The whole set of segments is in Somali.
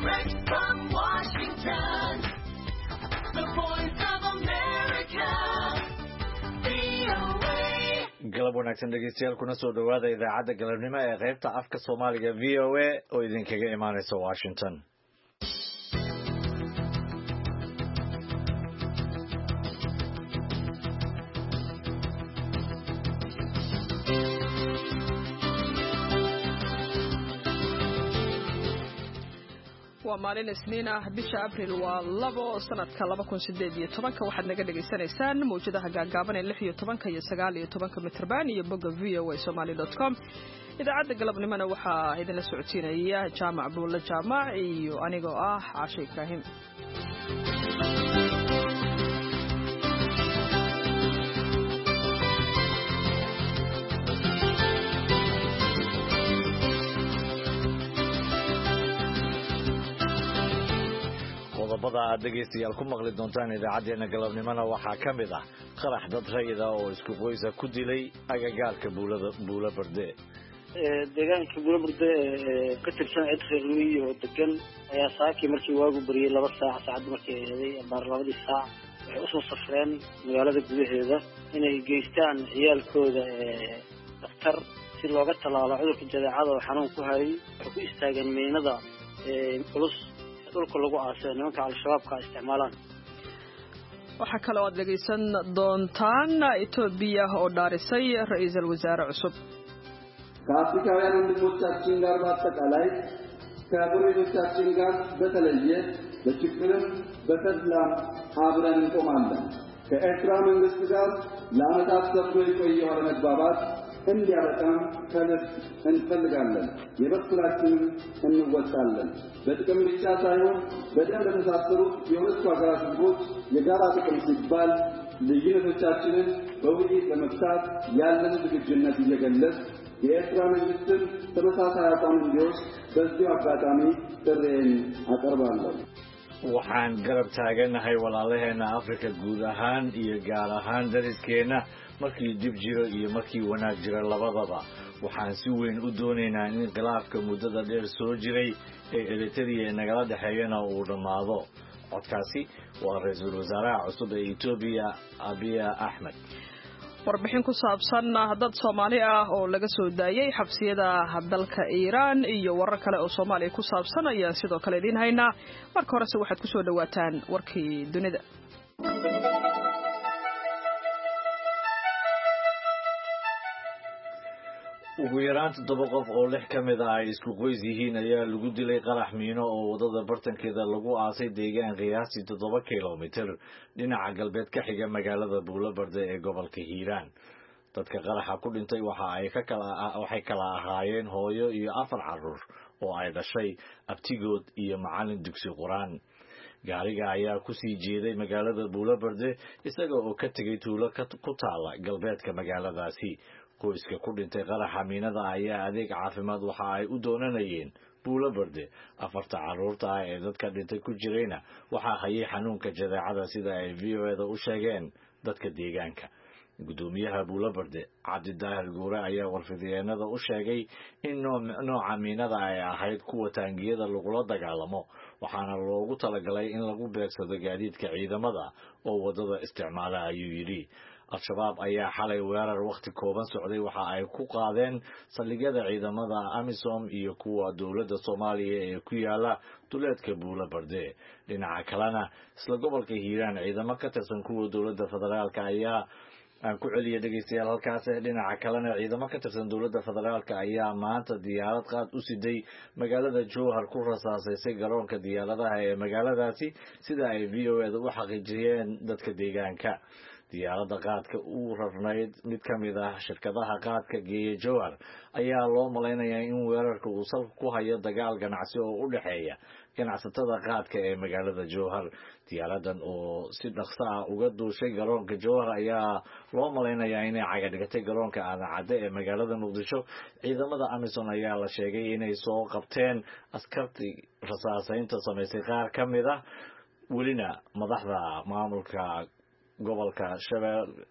Direct from Washington, the voice of America, VOA. galab wanaagsan dhegeystayaal kuna soo dhawaada idaacadda galabnimo ee qaybta afka Soomaaliga VOA oo idinkaga imaanaysa Washington. waa maalin isniin ah bisha Abriil waa 2 sanadka 2018 waxaad naga dhageysanaysaan mowjadaha gaagaaban ee 16 iyo 19 mitrban iyo bogga voasomali.com idaacadda galabnimona waxaa idinla socodsiinaya Jaamac Buulle Jaamac iyo anigoo ah Caashe Ibraahim. qodobada aad dhegeystayaal ku maqli doontaan idaacadeena galabnimona waxaa ka mid ah qarax dad rayid ah oo isku qoysa ku dilay agagaarka Buula Barde. deegaanka Buula Barde ka tirsan cid reermiyi oo degan ayaa saaki markii waagu bariyay 2 saac saacad markii ay ahayd baar 2 saac waxay u soo safreen magaalada gudaheeda inay geystaan ciyaalkooda dhakhtar si looga talaalo cudurka jadeecada oo xanuun ku hayay ku istaageen meynada culus dhulka lagu aasay nimanka al-shabaabka isticmaalaan. waxa kale oo aad dhegeysan doontaan Itoobiya oo dhaarisay ra'iisul wasaare cusub. ከአፍሪካውያን ወንድሞቻችን ጋር በአጠቃላይ ከጎረቤቶቻችን ጋር በተለየ በችግርም በተድላም አብረን እንቆማለን። ከኤርትራ መንግስት ጋር ለዓመታት ሰፍኖ የቆየው አለመግባባት እንዲያበቃም ከልብ እንፈልጋለን። የበኩላችንን እንወጣለን። በጥቅም ብቻ ሳይሆን በደም ለተሳሰሩት የሁለቱ ሀገራት ህዝቦች የጋራ ጥቅም ሲባል ልዩነቶቻችንን በውይይት ለመፍታት ያለን ዝግጁነት እየገለጽ የኤርትራ መንግስትን ተመሳሳይ አቋም እንዲወስድ በዚሁ አጋጣሚ ጥሪዬን አቀርባለሁ። waxaan garab taaganahay walaalaheena Afrika guud ahaan iyo gaar ahaan dadkeena markii dib jiro iyo markii wanaag jira labadaba waxaan si weyn u doonaynaa in khilaafka muddada dheer soo jiray ee Eritrea nagala dhaxeeyana uu dhamaado. codkaasi waa ra'iisul wasaaraha cusub ee Itoobiya Abiy Ahmed. warbixin ku saabsan dad Soomaali ah oo laga soo daayay xabsiyada dalka Iran iyo warar kale oo Soomaaliya ku saabsan ayaa sidoo kale idin haynaa. marka hore waxaad ku soo dhawaataan warkii dunida. ugu yaraan 7 qof oo 6 ka mid ah ay isku qoys yihiin ayaa lagu dilay qarax miino oo wadada bartankeeda lagu aasay deegaan qiyaastii 7 kiiloomitir dhinaca galbeed ka xiga magaalada Buula Barde ee gobolka Hiiraan. dadka qaraxa ku dhintay waxay kala ahaayeen hooyo iyo 4 carruur oo ay dhashay abtigood iyo macallin dugsi Quraan. gaariga ayaa ku sii jeeday magaalada Buula Barde isaga oo ka tagay tuulo ku taala galbeedka magaaladaasi. qoyska ku dhintay qaraxa miinada ayaa adeeg caafimaad waxa ay u doonanayeen Buula Barde. 4 carruurta ah ee dadka dhintay ku jirayna waxa hayay xanuunka jadeecada sida ay VOA-da u sheegeen dadka deegaanka. gudoomiyaha Buula Barde Cabdidaahir Guure ayaa warfideenada u sheegay in nooca miinada ay ahayd kuwa taangiyada lagula dagaalamo waxaana loogu talagalay in lagu beegsado gaadiidka ciidamada oo wadada isticmaala ayuu yiri. al-shabaab ayaa xalay weerar waqti kooban socday waxa ay ku qaadeen saldhigyada ciidamada AMISOM iyo kuwa dawladda Soomaaliya ee ku yaala duleedka Buula Barde. dhinaca kalena isla gobolka Hiiraan ciidamo ka tirsan kuwa dawladda federaalka ayaa aan ku celiyay dhageystayaal halkaas. dhinaca kalena ciidamo ka tirsan dawladda federaalka ayaa maanta diyaarad qaad u siday magaalada Jowhar ku rasaasaysay garoonka diyaaradaha ee magaaladaasi sida ay VOA-da u xaqiijiyeen dadka deegaanka. diyaaradda qaadka uu rarnayd mid ka mid ah shirkadaha qaadka geeya Jowhar ayaa loo maleynayaa in weerarka uu salka ku hayo dagaal ganacsi oo u dhaxeeya ganacsatada qaadka ee magaalada Jowhar. diyaaradan oo si dhaqso ah uga duushay garoonka Jowhar ayaa loo maleynayaa inay caga dhigatay garoonka Aadan ee magaalada Muqdisho. ciidamada AMISOM ayaa la sheegay inay soo qabteen askartii rasaasaynta sameysay qaar ka mid ah welina madaxda maamulka gobolka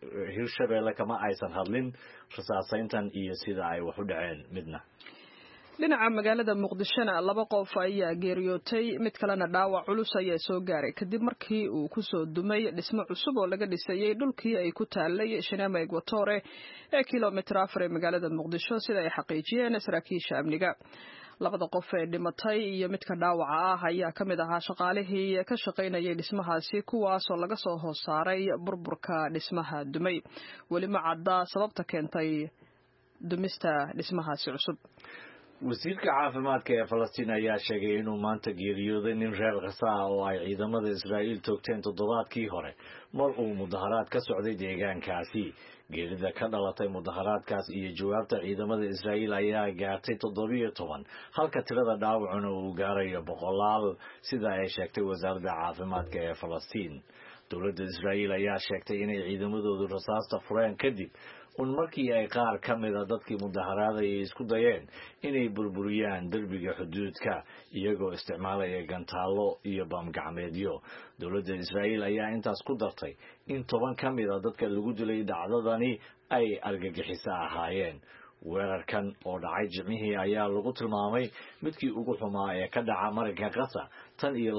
Hirshabeelle kama aysan hadlin rasaasayntan iyo sida ay wax u dhaceen midna. dhinaca magaalada muqdishona 2 qof ayaa geeriyootay mid kalena dhaawac culus ayaa soo gaaray kadib markii uu ku soo dumay dhismo cusub oo laga dhisayay dhulkii ay ku taalay Shinama Equatore ee kilomitir 4 ee magaalada Muqdisho sida ay xaqiijiyeen saraakiisha amniga. 2 qof ee dhimatay iyo midka dhaawaca ah ayaa ka mid ahaa shaqaalihii ka shaqaynayay dhismahaasi kuwaas oo laga soo hoos saaray burburka dhismaha dumay. Weli ma cadda sababta keentay dumista dhismahaasi cusub. wasiirka caafimaadka ee Falastiin ayaa sheegay inuu maanta geeriyooday nin reer Gaza ah oo ay ciidamada Israa'iil toogteen toddobaadkii hore mar uu mudaharaad ka socday deegaankaasi. geerida ka dhalatay mudaharaadkaas iyo jawaabta ciidamada Israa'iil ayaa gaartay 17 halka tirada dhaawacuna uu gaarayo 100 sida ay sheegtay wasaaradda caafimaadka ee Falastiin. dowladda Israa'iil ayaa sheegtay inay ciidamadoodu rasaasta fureen kadib markii ay qaar ka mid ah dadkii mudaharaadayay isku dayeen inay burburiyaan derbiga xuduudka iyagoo isticmaalaya gantaalo iyo bamgacmeedyo. dowladda Israa'iil ayaa intaas ku dartay in 10 ka mid ah dadka lagu dilay dhacdadani ay argagixiso ahaayeen. weerarkan oo dhacay Jimcihii ayaa lagu tilmaamay midkii ugu xumaa ee ka dhaca marinka Gaza tan iyo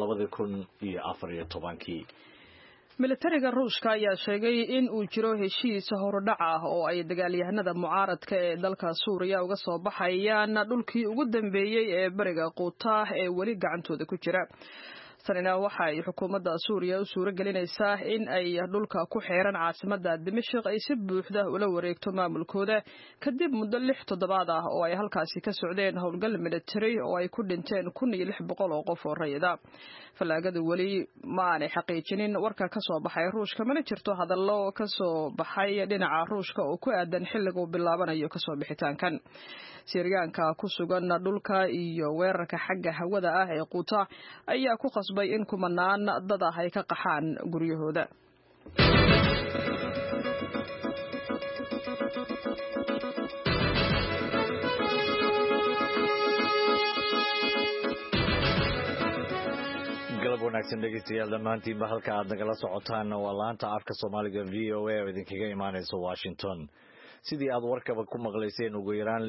2014. militariga Ruushka ayaa sheegay in uu jiro heshiis horudhac ah oo ay dagaalyahanada mucaaradka ee dalka Suuriya uga soo baxayaan dhulkii ugu dambeeyay ee bariga Quuta ee wali gacantooda ku jira. sanina waxa ay xukuumadda Suuriya u suura gelinaysaa in ay dhulka ku xeeran caasimadda Dimashq ay si buuxda ula wareegto maamulkooda kadib muddo 6 toddobaad ah oo ay halkaasi ka socdeen howlgal military oo ay ku dhinteen 1600 oo qof oo rayida. falaagadu wali ma aanay xaqiijinin warka ka soo baxay Ruushka mana jirto hadallo ka soo baxay dhinaca Ruushka oo ku aadan xilliga uu bilaabanayo ka soo bixitaankan. Siiriyaanka ku sugan dhulka iyo weerarka xagga hawada ah ee Quuta ayaa ku qasbay in kumanaan dad ah ay ka qaxaan guryahooda. galab wanaagsan dhegeystayaal dhammaantiinba halka aad nagala socotaan waa laanta afka Soomaaliga VOA oo idinkaga imaanaysa Washington. sidii aad warkaba ku maqlayseen ugu yaraan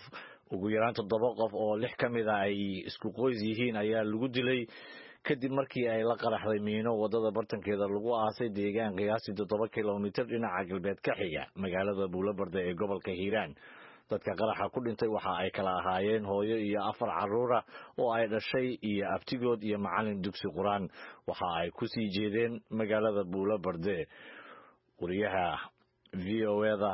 7 qof oo 6 ka mid ah ay isku qoys yihiin ayaa lagu dilay kadib markii ay la qaraxday miino wadada bartankeeda lagu aasay deegaan qiyaastii 7 kilomitir dhinaca galbeed ka xiga magaalada Buulabarde ee gobolka Hiiraan. dadka qaraxa ku dhintay waxa ay kala ahaayeen hooyo iyo 4 caruur ah oo ay dhashay iyo abtigood iyo macallin dugsi quraan. waxa ay ku sii jeedeen magaalada Buulabarde. wariyaha VOA-da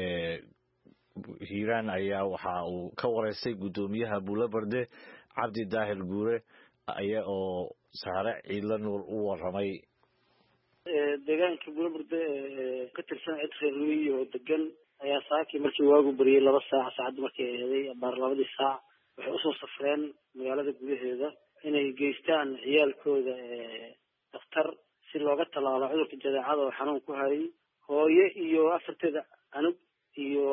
Hiiraan ayaa waxa uu ka wareysay gudoomiyaha Buulabarde Cabdi Daahir Guure ayaa oo Saare Ciidla Nuur u waramay. deegaanka Buulabarde ka tirsan cid reermiyi oo degan ayaa saakii markii waagu bariyay 2 saac saacad markii ay ahayd baar 2 saac waxay u soo safreen magaalada gudaheeda inay geystaan ciyaalkooda dhakhtar si looga talaalo cudurka jadeecada oo xanuun ku hayay hooyo iyo 4 anug iyo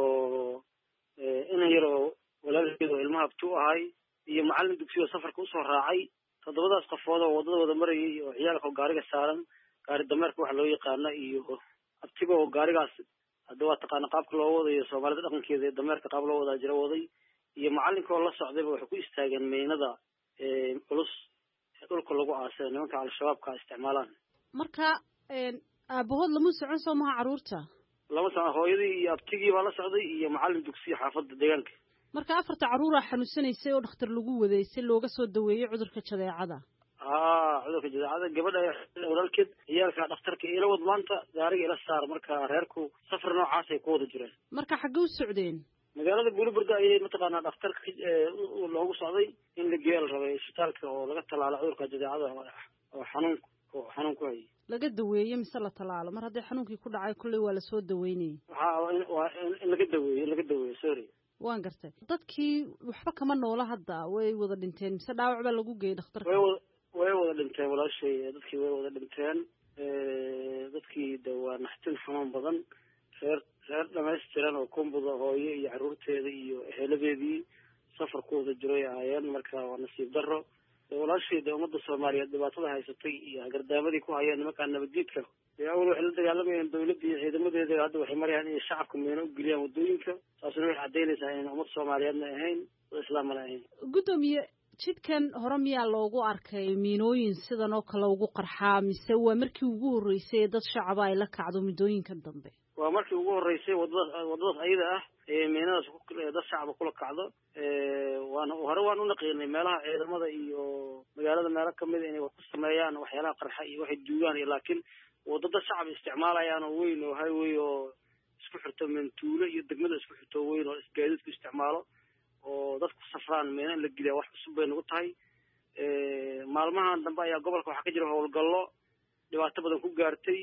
inan yar oo walaalkeed oo ilmaha abtu ahay iyo macallin dugsiga safarka u soo raacay 7 qofood oo wadada wada marayay oo ciyaalka gaariga saaran gaari dameerka wax loo yaqaan iyo abtiga oo gaarigaas hadda waa taqaan qaabka loo wadayo Soomaalida dhaqankeeda dameerka qaab loo wada jira waday iyo macallinka oo la socdayba waxay ku istaageen meynada culus dhulka lagu aasay nimanka al-shabaabka isticmaalaan. marka aabahood lama socon soo maha caruurta lama socon hooyadii iyo abtigii baa la socday iyo macallin dugsi xaafadda deegaanka. marka 4 caruur ah xanuunsanaysay oo dhakhtar lagu waday si looga soo daweeyo cudurka jadeecada. cudurka jadeecada gabadha walaalkeed ciyaalka dhakhtarka ila wad maanta gaariga ila saar marka reerku safar noocaas ay ku wada jireen. marka xagee u socdeen? magaalada Buulabarde ayay mataqaanaa dhakhtarka loogu socday in la geeyo rabay isbitaalka oo laga talaalo cudurka jadeecada oo xanuun ku hayay laga daweeyo mise la talaalo mar haddii xanuunkii ku dhacay kulli waa la soo daweynay. waa in laga daweeyo sorry. waan gartay dadkii waxba kama noola hadda way wada dhinteen mise dhaawac baa lagu geeyay dhakhtarka? way wada dhinteen walaashay dadkii way wada dhinteen dadkii dawaa naxtin xanuun badan reer dhammaystiran oo kumbuda hooyo iyo caruurteeda iyo eheladadeedii safarkooda jiray ahaayeen marka waa nasiib darro walaashay ummadda Soomaaliyeed dhibaatada haysatay iyo agardaamadii ku hayeen nimanka nabadiidka awal waxay la dagaalamayeen dawladda iyo ciidamadeeda hadda waxay marayaan inay shacabka miino u geliyaan wadooyinka taasina waxay caddaynaysaa inaan ummad soomaaliyeedna ahayn oo islaamana ahayn. Gudoomiye jidkan hore miyaa loogu arkay miinooyin sidan oo kale ugu qarxaa mise waa markii ugu horreysay dad shacaba ay la kacdo midooyinkan dambe? waa markii ugu horreysay wadadaas ayada ah ee miinadaas dad shacaba kula kacdo. waan u naqiinay meelaha ciidamada iyo magaalada meelo kamid inay wax ku sameeyaan waxyaalaha qarxa iyo waxay duugaan iyo laakiin wadada shacab isticmaalayaan oo weyn oo highway oo isku xirto Mantuulo iyo degmada isku xirto weyn oo isgaadiidku isticmaalo oo dadku safraan meena la geliya wax cusub bay nagu tahay. maalmahan dambe ayaa gobolka waxaa ka jira howlgallo dhibaato badan ku gaartay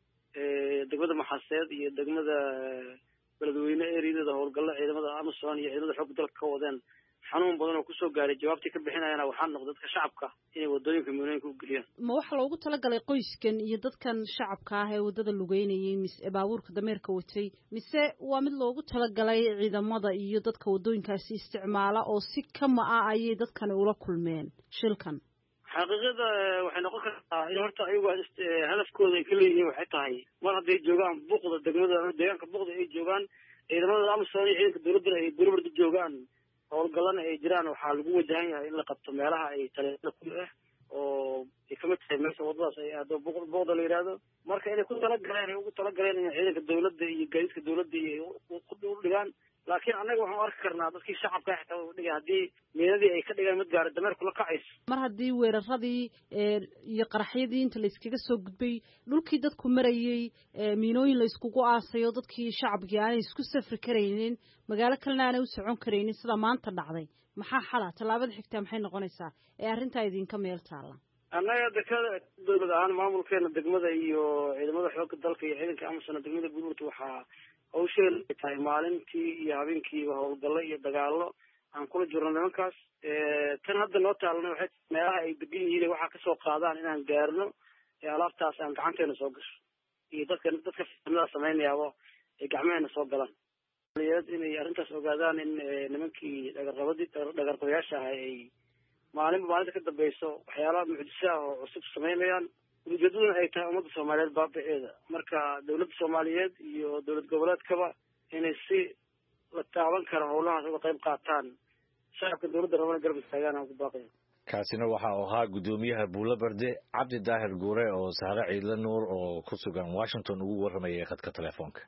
degmada Maxaseed iyo degmada Beledweyne ereydada howlgallo ciidamada Amazon iyo ciidamada xoogga dalka ka wadeen xanuun badan oo kusoo gaaray jawaabtii ka bixinayana waxaa noqday dadka shacabka inay wadooyinka miinooyinka u geliyaan. ma waxa loogu talagalay qoyskan iyo dadkan shacabka ah ee wadada lugeynayay mise baabuurka dameerka watay mise waa mid loogu talagalay ciidamada iyo dadka wadooyinkaasi isticmaala oo si kama ah ayay dadkani ula kulmeen shilkan? xaqiiqada waxay noqon kartaa in horta ayagu hadafkooda ay ka leeyihiin waxay tahay mar hadday joogaan buuqda degmada deegaanka buuqda ay joogaan ciidamada Amazon iyo ciidanka dawladda ay Buurburda joogaan howlgallana ay jiraan waxaa lagu wajahan yahay in la qabto meelaha ay taleefada ku ah oo ay kamid tahay meesha wadadaas ay aado buuqda la yiraahdo marka inay ku talagaleen in ciidanka dawladda iyo gaadiidka dawladda u dhigaan. laakiin anaga waxaan arki karnaa dadkii shacabka xitaa u dhigay haddii miinadii ay ka dhigaan mid gaari dameerku la kacayso. mar haddii weeraradii iyo qaraxyadii inta la iskaga soo gudbay dhulkii dadku marayay miinooyin la iskugu aasayo dadkii shacabkii aanay isku safri karaynin magaalo kalena aanay u socon karaynin sida maanta dhacday maxaa xala tallaabada xigtaa maxay noqonaysaa ee arrintaa idinka meel taala? annaga dekada dawlad ahaan maamulkeena degmada iyo ciidamada xoogga dalka iyo ciidanka Amazon degmada Buurburda waxaa hawsheen tahay maalintii iyo habeenkiiba howlgallo iyo dagaallo aan kula jirno nimankaas. tan hadda noo taalna waxay meelaha ay degan yihiin waxaa kasoo qaadaan inaan gaarno alaabtaas aan gacanteena soo gasho iyo dadka farsamada samaynayaaba ay gacmaheena soo galaan inay arrintaas ogaadaan in nimankii dhagarqabayaasha ah ay maalinta ka dambeyso waxyaalaha mucjisa ah oo cusub samaynayaan ujeedaduna ay tahay ummadda Soomaaliyeed baabiceeda. marka dawladda Soomaaliyeed iyo dawlad goboleedkaba inay si la taaban karo howlahaas uga qayb qaataan shacabka dawladda rabana garab istaagaan aan ku baaqaya. kaasina waxa uu ahaa gudoomiyaha Buurburda Cabdi Daahir Guure oo Sahra Ciidla Nuur oo ku sugan Washington ugu warramayay khadka telefoonka.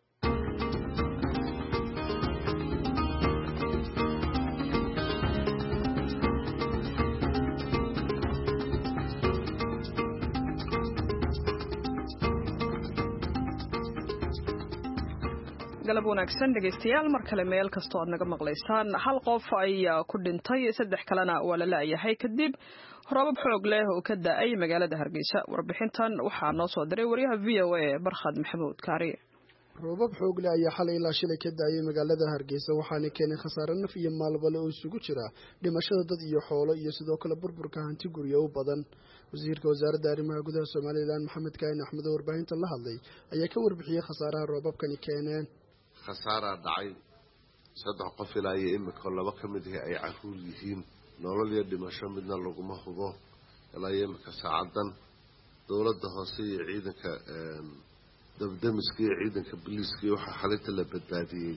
galab wanaagsan dhegaystayaal mar kale meel kastoo aad naga maqlaysaan. hal qof ayaa ku dhintay 3 kalena waa la laayahay kadib roobab xoog leh oo ka da'ay magaalada Hargeysa. warbixintan waxaa noo soo diray wariyaha VOA Barkhad Maxamuud Kaari. roobab xoog leh ayaa xalay ilaa shilay ka da'ay magaalada Hargeysa waxaana keenay khasaare naf iyo maalba oo isugu jira dhimashada dad iyo xoolo iyo sidoo kale burburka hanti guryo u badan. wasiirka wasaaradda arrimaha gudaha Soomaaliland Maxamed Kaain Axmed oo warbaahinta la hadlay ayaa ka warbixiyay khasaaraha roobabkani keeneen. khasaara dhacay 3 qof ilaa iyo imika 2 ka mid ah ay caruur yihiin nolol iyo dhimasho midna laguma hubo ilaa iyo imika saacadan dawladda hoose iyo ciidanka dabdamiska iyo ciidanka booliiska waxa xalinta la badbaadiyay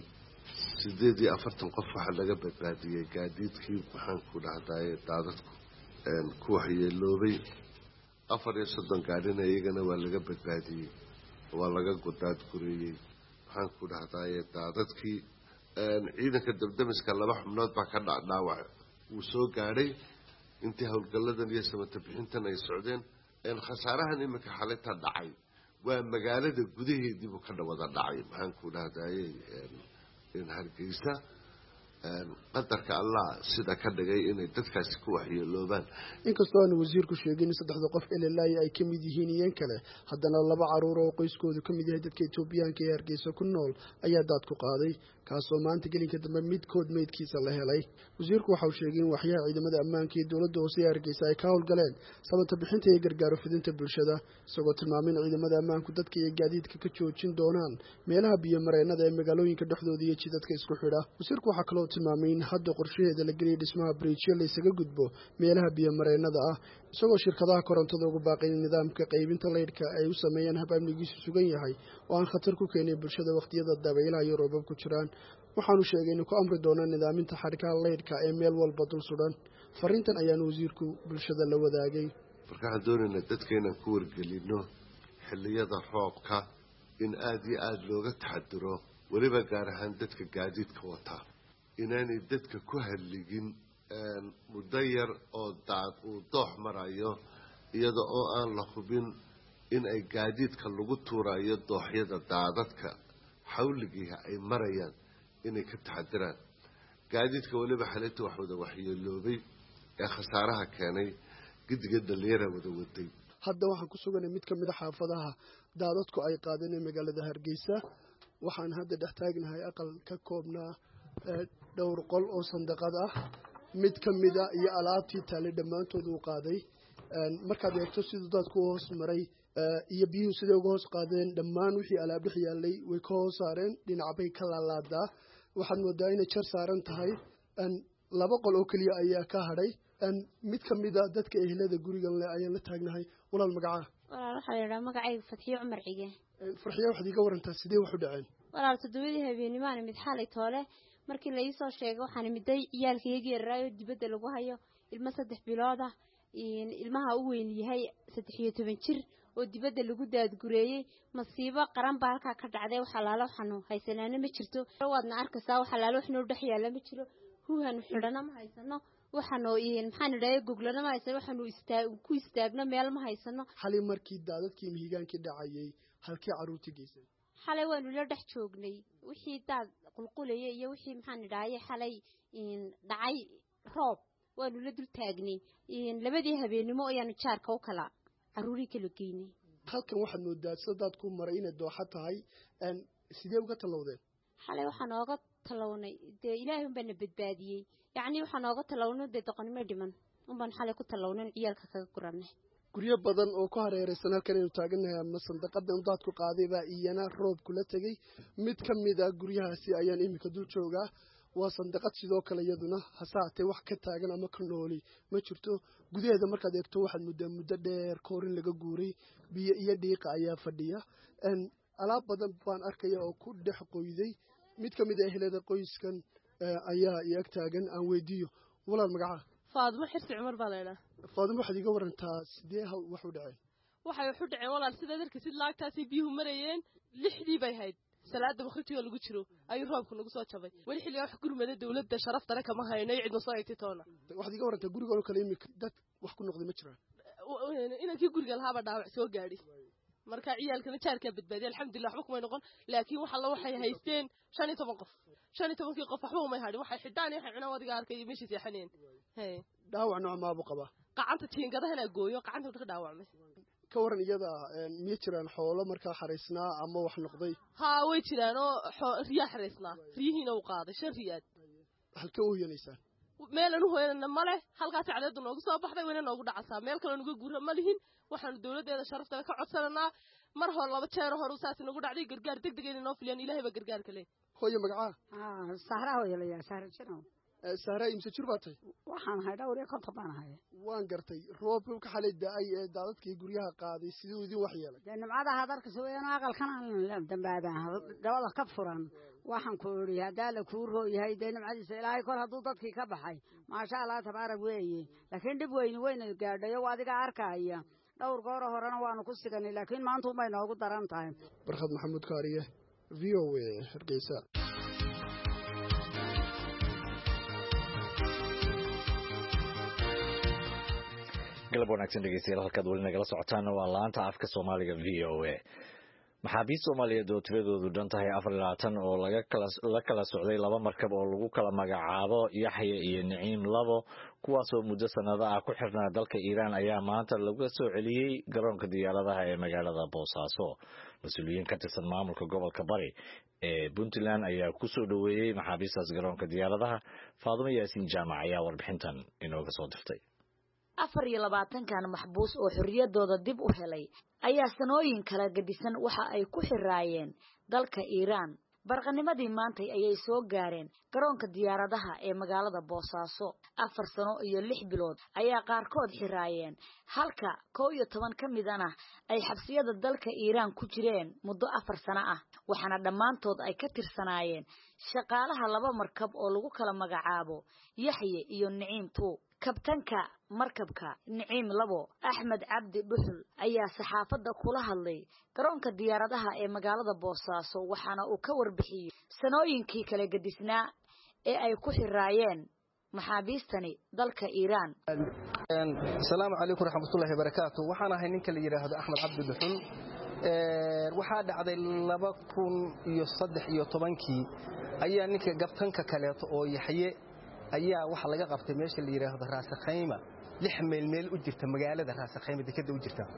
48 qof waxa laga badbaadiyay gaadiidkii waxaan ku dhacday daadadku ku waxyeeloobay 34 gaadhina iyagana waa laga badbaadiyay waa laga godaad guriyay waxaan ku dhacday daadadkii ciidanka dabdamiska 2 xubnood baa ka dhacay uu soo gaaray intii howlgalladan iyo samata bixintan ay socdeen khasaarahan imika xalinta dhacay waa magaalada gudaheedii buu ka wada dhacay waxaan ku dhacday Hargeysa qadarka Allah sida ka dhigay inay dadkaasi ku waxyeeloobaan. inkastoo aan wasiirku sheegin 3 qof ilaa ay ka mid yihiin iyeen kale haddana 2 caruur oo qoyskoodu ka mid yahay dadka Itoobiyaanka ee Hargeysa ku nool ayaa daad ku qaaday kaasoo maanta gelinka dambe midkood meydkiisa la helay. wasiirku waxa uu sheegay in waxyaha ciidamada ammaanka ee dawladda hoose ee Hargeysa ay ka howlgaleen sababta bixinta iyo gargaaro fidinta bulshada isagoo tilmaamay in ciidamada ammaanku dadka iyo gaadiidka ka joojin doonaan meelaha biyo mareennada ee magaalooyinka dhexdooda iyo jidadka isku xidha. wasiirku waxa kale oo tilmaamay in hadda qorshaheeda la geliyay dhismaha bridge la isaga gudbo meelaha biyo-mareennada ah isagoo shirkadaha korontada ugu baaqay in nidaamka qaybinta leydhka ay u sameeyaan hab amnigiisu sugan yahay oo aan khatar ku keenin bulshada waqtiyada dabaylaha iyo roobab ku jiraan waxaanu sheegay inuu ku amri doono nidaaminta xadhkaha leydhka ee meel walba dul sudan fariintan ayaanu wasiirku bulshada la wadaagay waxaan doonaynaa dadkeenan ku wargelino xilliyada roobka in aad iyo aada looga taxadiro weliba gaar ahaan dadka gaadiidka wataa inaanay dadka ku hadligin muddo yar oo uu doox marayo iyada oo aan la hubin in ay gaadiidka lagu tuurayo dooxyada daadadka xawligiiha ay marayaan inay ka taxadiraan gaadiidka weliba xalinta wax wada waxyeeloobay ee khasaaraha keenay gidiga dhalinyara wada waday hadda waxaan ku suganay mid ka mid a xaafadaha daadadku ay qaadeen ee magaalada Hargeysa waxaan hadda dhex taagnahay aqal ka koobnaa dhowr qol oo sandaqad ah mid ka mid ah iyo alaabtii taale dhammaantood uu qaaday markaad eegto siduu dadku hoos maray iyo biyuhu siday uga hoos qaadeen dhammaan wixii alaab dhex yaallay way ka hoos saareen dhinac bay ka laalaadaa waxaad moodaa inay jar saaran tahay laba qol oo keliya ayaa ka hadhay mid ka mid a dadka ehelada gurigan leh ayaan la taagnahay walaal magacaa walaal waxaa la yidhaha magacayga Fatxiyo Cumar Cige farxiyo waxaad iga warantaa sidee wax u dhaceen walaal todobadii habeenimo mid xalay toole markii la ii soo sheegay waxaan miday ciyaalkayga yaraayo dibadda lagu hayo ilmo 3 bilood ah ilmaha u weyn yahay 13 jir oo dibadda lagu daadgureeyay masiibo qaran baa halka ka dhacday waxa laalo xanu haysanaana ma jirto waadna arkaysaa waxa laalo wax noo dhex yaala ma jiro huhan xidhana ma haysano waxaanu maxaan idhahay googlana ma haysano waxaanu ku istaagno meel ma haysano xalay markii daadadkii mihigaanki dhacayay halkii caruurtii geysay xalay waanu la dhex joognay wixii daad qulqulayay iyo wixii maxaan idhahay xalay dhacay roob waanu la dul taagnay labadii habeenimo ayaanu jaarka u kala caruurii kala geynay halkan waxaad moodaa sidaad ku maray inay dooxa tahay sidee uga talowdeen xalay waxaan ooga talawnay dee ilaahay unbana badbaadiyey yacni waxaan ooga talawnay dee doqonimo dhiman unbaan xalay ku talawnan ciyaalka kaga guranay guryo badan oo ku hareeraysan halkan aynu taaganahay ama sandaqadan daadku qaaday baa iyana roob kula tegay mid ka mid ah guryahaasi ayaan iminka dul joogaa waa sandaqad sidoo kale iyaduna hasaatee wax ka taagan ama ka nooli ma jirto gudaheeda markaad eegto waxaad muddo dheer koorin laga guuray biyo iyo dhiiqa ayaa fadhiya alaab badan baan arkaya oo ku dhex qoyday mid ka mid ah ehelada qoyskan ayaa ii ag taagan aan weydiiyo walaal magaca Faadmo Xirsi Cumar baa leeyahay Faadmo waxaad iga warantaa sidee wax u dhacay waxay u dhaceen walaal sida dadka sid laagtaasi biyuhu marayeen 6dii bay hayd salaada waqtiga lagu jiro ay roobku nagu soo jabay wali xilliga wax gurmada dawladda sharafta kama haynay cid soo eegtay toona waxaad iga warantaa guriga oo kale imika dad wax ku noqday ma jiraan inankii guriga lahaaba dhaawac soo gaadhay marka ciyaalkana jaarka badbaadiyay alxamdulillah waxba kuma noqon laakiin waxa la waxay haysteen 15 qof 15 qof waxba uma haadin waxay xidaan waxay cunaa wadiga arkay meeshii seexaneen dhaawac nooc ma abu qaba qacanta tiingadahana gooyo qacanta ka dhaawacmay ka waran iyada ma jiraan xoolo markaa xariisnaa ama wax noqday way jiraan oo riyaa xariisnaa riyihiina u qaaday 5 riyaad halka uu yeelaysaa meel aanu hooyana male halka tacleedu noogu soo baxday wayna noogu dhacaysaa meel kale nagu guura ma lihin waxaan dawladeeda sharafta ka codsananaa mar hor 2 jeer hor u saasi nagu dhacday gargaar degdeg ah inoo filan ilaahay ba gargaar kale hooyo magaca Sahra hooyalaya Sahra jiro Sahra imse jir baatay waxaan hay dhawr iyo konton baan hay waan gartay roobku ka xalay daay ee daadadkii guryaha qaaday sidoo idin wax yeelay nimcada hadarka soo yeeno aqalkan aan dambaada dabada ka furan waxaan ku ori hadaa la ku rooyahay nimcadiisa ilaahay kor haduu dadkii ka baxay ma sha Allah tabaarak weeye laakiin dib weyn gaadhayo adiga arkaya dhowr goor horena waanu ku siganay laakiin maanta uma inoogu daran tahay Barxad Maxamuud Kaariye VOA Hargeysa galab wanaagsan dhegeystayaal halkaad weli nagala socotaan waa laanta afka Soomaaliga VOA maxaabiis Soomaaliyeed oo tiradoodu dhan tahay 24 oo la kala socday laba markab oo lagu kala magacaabo Yaxya iyo Naciim labo kuwaas oo muddo sanado ah ku xirnaa dalka Iiraan ayaa maanta lagu soo celiyay garoonka diyaaradaha ee magaalada Boosaaso mas'uuliyiin ka tirsan maamulka gobolka Bari ee Puntland ayaa ku soo dhaweeyay maxaabiistaas garoonka diyaaradaha Faadimo Yaasiin Jaamac ayaa warbixintan inooga soo dirtay 24 maxbuus oo xorriyadooda dib u helay ayaa sanooyin kala gadisan waxa ay ku xiraayeen dalka Iiraan barqanimadii maantay ayay soo gaareen garoonka diyaaradaha ee magaalada Boosaaso 4 sano iyo 6 bilood ayaa qaarkood xiraayeen halka 11 ka midana ay xabsiyada dalka Iiraan ku jireen muddo 4 sano ah waxaana dhammaantood ay ka tirsanaayeen shaqaalaha laba markab oo lagu kala magacaabo Yaxye iyo Naciim Tuu kabtanka markabka Naciim Labo Axmed Cabdi Dhuxul ayaa saxaafadda kula hadlay garoonka diyaaradaha ee magaalada Boosaaso waxaana uu ka warbixiyay sanooyinkii kala gadisnaa ee ay ku xiraayeen maxaabiistani dalka Iiraan. Assalaamu calaykum waraxmatullaahi wabarakaatuh waxaan ahay ninka la yiraahdo Axmed Cabdi Dhuxul waxaa dhacday 2013 ayaa ninka kabtanka kale oo Yaxye ayaa waxa laga qabtay meesha la yiraahdo Raas Khayma 6 meel u jirta magaalada Raas Khayma dekada u jirta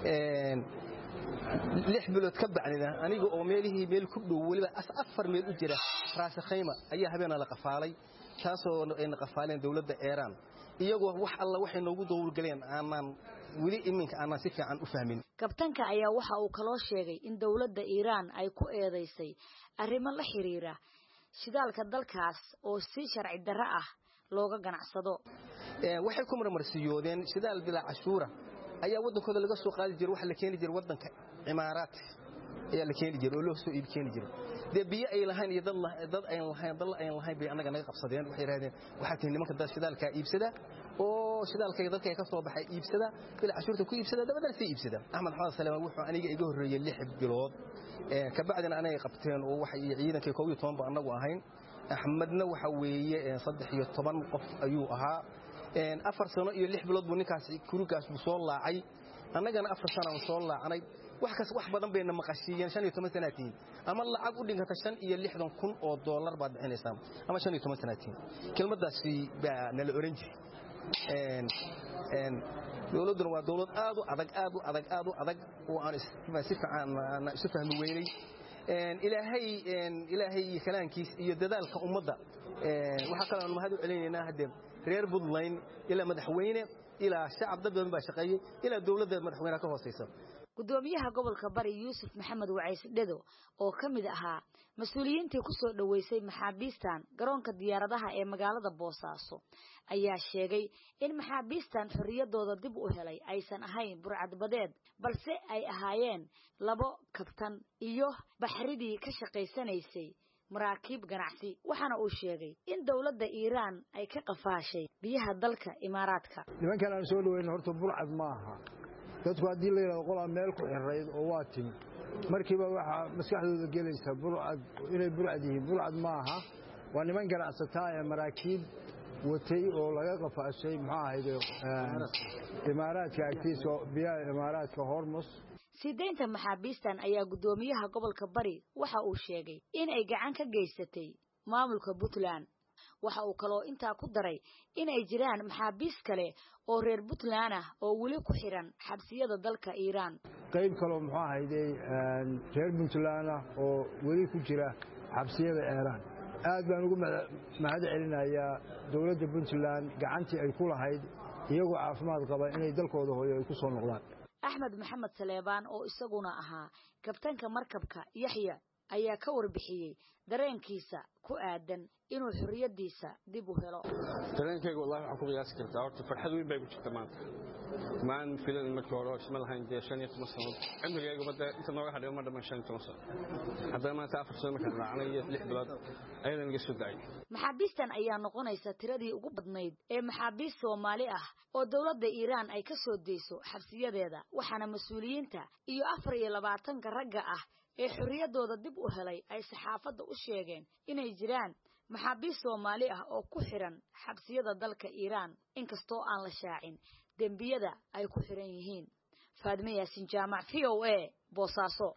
6 bilood ka bacdina aniga oo meel ku dhow waliba 4 meel u jira Raas Khayma ayaa habeena la qafaalay taasoo ay qafaaleen dawladda Iiraan iyagoo wax alla waxay noogu dowlgaleen aanan wali iminka aanan si fiican u fahmin kabtanka ayaa waxa uu kaloo sheegay in dawladda Iiraan ay ku eedeysay arrimo la xiriira shidaalka dalkaas oo si sharci darro ah looga ganacsado waxay ku marmarsiyoodeen shidaal bila cashuura ayaa wadankooda laga soo qaadi jiray wax la keeni jiray wadanka Imaaraat ayaa la keeni jiray oo loo soo iib keeni jiray biyo ay lahayn iyo dad ay lahayn bay anaga naga qabsadeen waxay yiraahdeen waxa tii nimanka dad shidaalka iibsada oo shidaalka dadka ka soo baxay iibsada bila cashuurta ku iibsada dabadana si iibsada Axmed Xasan Salaam wuxuu aniga iga horeeyay 6 bilood ka bacdina anay qabteen oo waxay ciidankii 12 ba anagu ahayn Axmedna waxa weeye 13 qof ayuu ahaa 4 sano iyo 6 bilood buu ninkaas kurugaas soo laacay annagana 4 sano soo laacanay wax badan bayna maqashiyeen 15 sanaatiin ama lacag u dhiganta 65,000 oo dollar baad bixinaysaa ama 15 sanaatiin kelmadaasi baa nala oran jiray dawladuna waa dawlad aad u adag oo aan si fiican isu fahmi weynay ilaahay kalaankiis iyo dadaalka ummadda waxa kale aan mahad u celinaynaa hadda reer Puntland ila madaxweyne ila shacab dad badan baa shaqeeyay ila dawladda madaxweynaha ka hooseysa gudoomiyaha gobolka Bari Yuusuf Maxamed Wacays Dhedo oo kamid ahaa mas'uuliyiintii ku soo dhaweysay maxaabiistan garoonka diyaaradaha ee magaalada Boosaaso ayaa sheegay in maxaabiistan xorriyadooda dib u helay aysan ahayn burcad badeed balse ay ahaayeen labo kabtan iyo baxridii ka shaqeysanaysay maraakiib ganacsi waxaana uu sheegay in dawladda Iiraan ay ka qafaashay biyaha dalka Imaaraadka nimankan aan soo dhaweyn horta burcad maaha dadku haddii la yiraahdo qolaa meel ku xirayd oo waa timi markiiba waxa maskaxdooda gelaysa burcad inay burcad yihiin burcad maaha waa niman ganacsataa ee maraakiib watay oo laga qafaashay maxaa ahayd Imaaraadka agtiisa biyaha Imaaraadka Hormuz sideenta maxaabiistan ayaa gudoomiyaha gobolka Bari waxa uu sheegay in ay gacan ka geysatay maamulka Puntland waxa uu kaloo intaa ku daray in ay jiraan maxaabiis kale oo reer Puntland ah oo wali ku xiran xabsiyada dalka Iiraan qayb kale maxaa ahayd reer Puntland oo wali ku jira xabsiyada Iiraan aad baan ugu mahad celinayaa dawladda Puntland gacantii ay ku lahayd iyagoo caafimaad qaba inay dalkooda hooyo ay ku soo noqdaan Axmed Maxamed Saleebaan oo isaguna ahaa kabtanka markabka Yaxye ayaa ka warbixiyay dareenkiisa ku aadan inuu xorriyadiisa dib u helo dareenkayga wallahi waxa ku qiyaas kartaa horta farxad weyn bay ku jirtaa maanta maan filan markii hore isma lahayn 15 sano cimrigayga badda inta nooga hadhay ma dhamaan 15 sano hadda maanta 4 sano markaan raacnay 6 bilood ayaan iga soo daay maxaabiistan ayaa noqonaysa tiradii ugu badnayd ee maxaabiis Soomaali ah oo dawladda Iiraan ay ka soo deyso xabsiyadeeda waxaana mas'uuliyiinta iyo 24 ragga ah ee xorriyadooda dib u helay ay saxaafadda u sheegeen inay jiraan maxaabiis Soomaali ah oo ku xiran xabsiyada dalka Iiraan inkastoo aan la shaacin dembiyada ay ku xiran yihiin Faadime Yaasin Jaamac VOA Boosaaso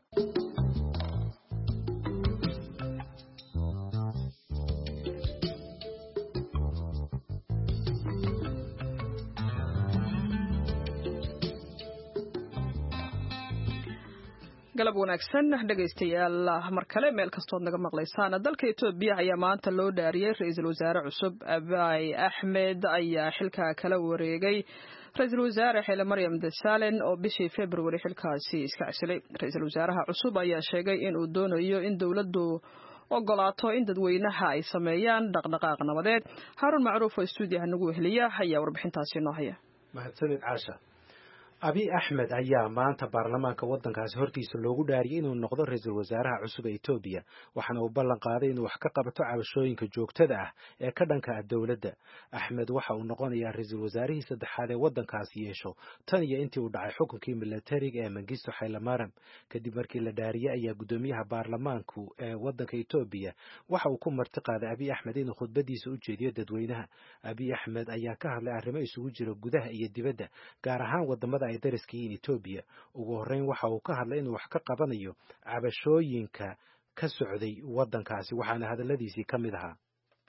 galab wanaagsan dhageystayaal mar kale meel kastood naga maqlaysaan dalka Itoobiya ayaa maanta loo dhaariyay ra'iisul wasaare cusub Abiy Ahmed ayaa xilka kala wareegay ra'iisul wasaare Xile Maryam Desalegn oo bishii February xilkaasi iska casilay ra'iisul wasaaraha cusub ayaa sheegay in uu doonayo in dawladdu ogolaato in dadweynaha ay sameeyaan dhaqdhaqaaq nabadeed. Haarun Macruuf oo stuudiyaha nagu weheliya ayaa warbixintaasi noo haya. mahadsanid caasha. Abiy Ahmed ayaa maanta baarlamaanka waddankaasi hortiisa loogu dhaariyay inuu noqdo ra'iisul wasaaraha cusub ee Itoobiya waxaana uu ballan qaaday inuu wax ka qabato cabashooyinka joogtada ah ee ka dhanka ah dawladda. Ahmed waxa uu noqonayaa ra'iisul wasaarihii saddexaad ee waddankaasi yeesho tan iyo intii uu dhacay xukunkii militariga ee Mengistu Haile Mariam. Kadib markii la dhaariyay ayaa gudoomiyaha baarlamaanku ee waddanka Itoobiya waxa uu ku marti qaaday Abiy Ahmed inuu khudbadiisa u jeediyo dadweynaha. Abiy Ahmed ayaa ka hadlay arrimo isugu jira gudaha iyo dibadda gaar ahaan wadamada ay dariskiin Itoobiya. Ugu horeyn waxa uu ka hadlay inuu wax ka qabanayo cabashooyinka ka socday waddankaasi waxaana hadaladiisii ka mid ahaa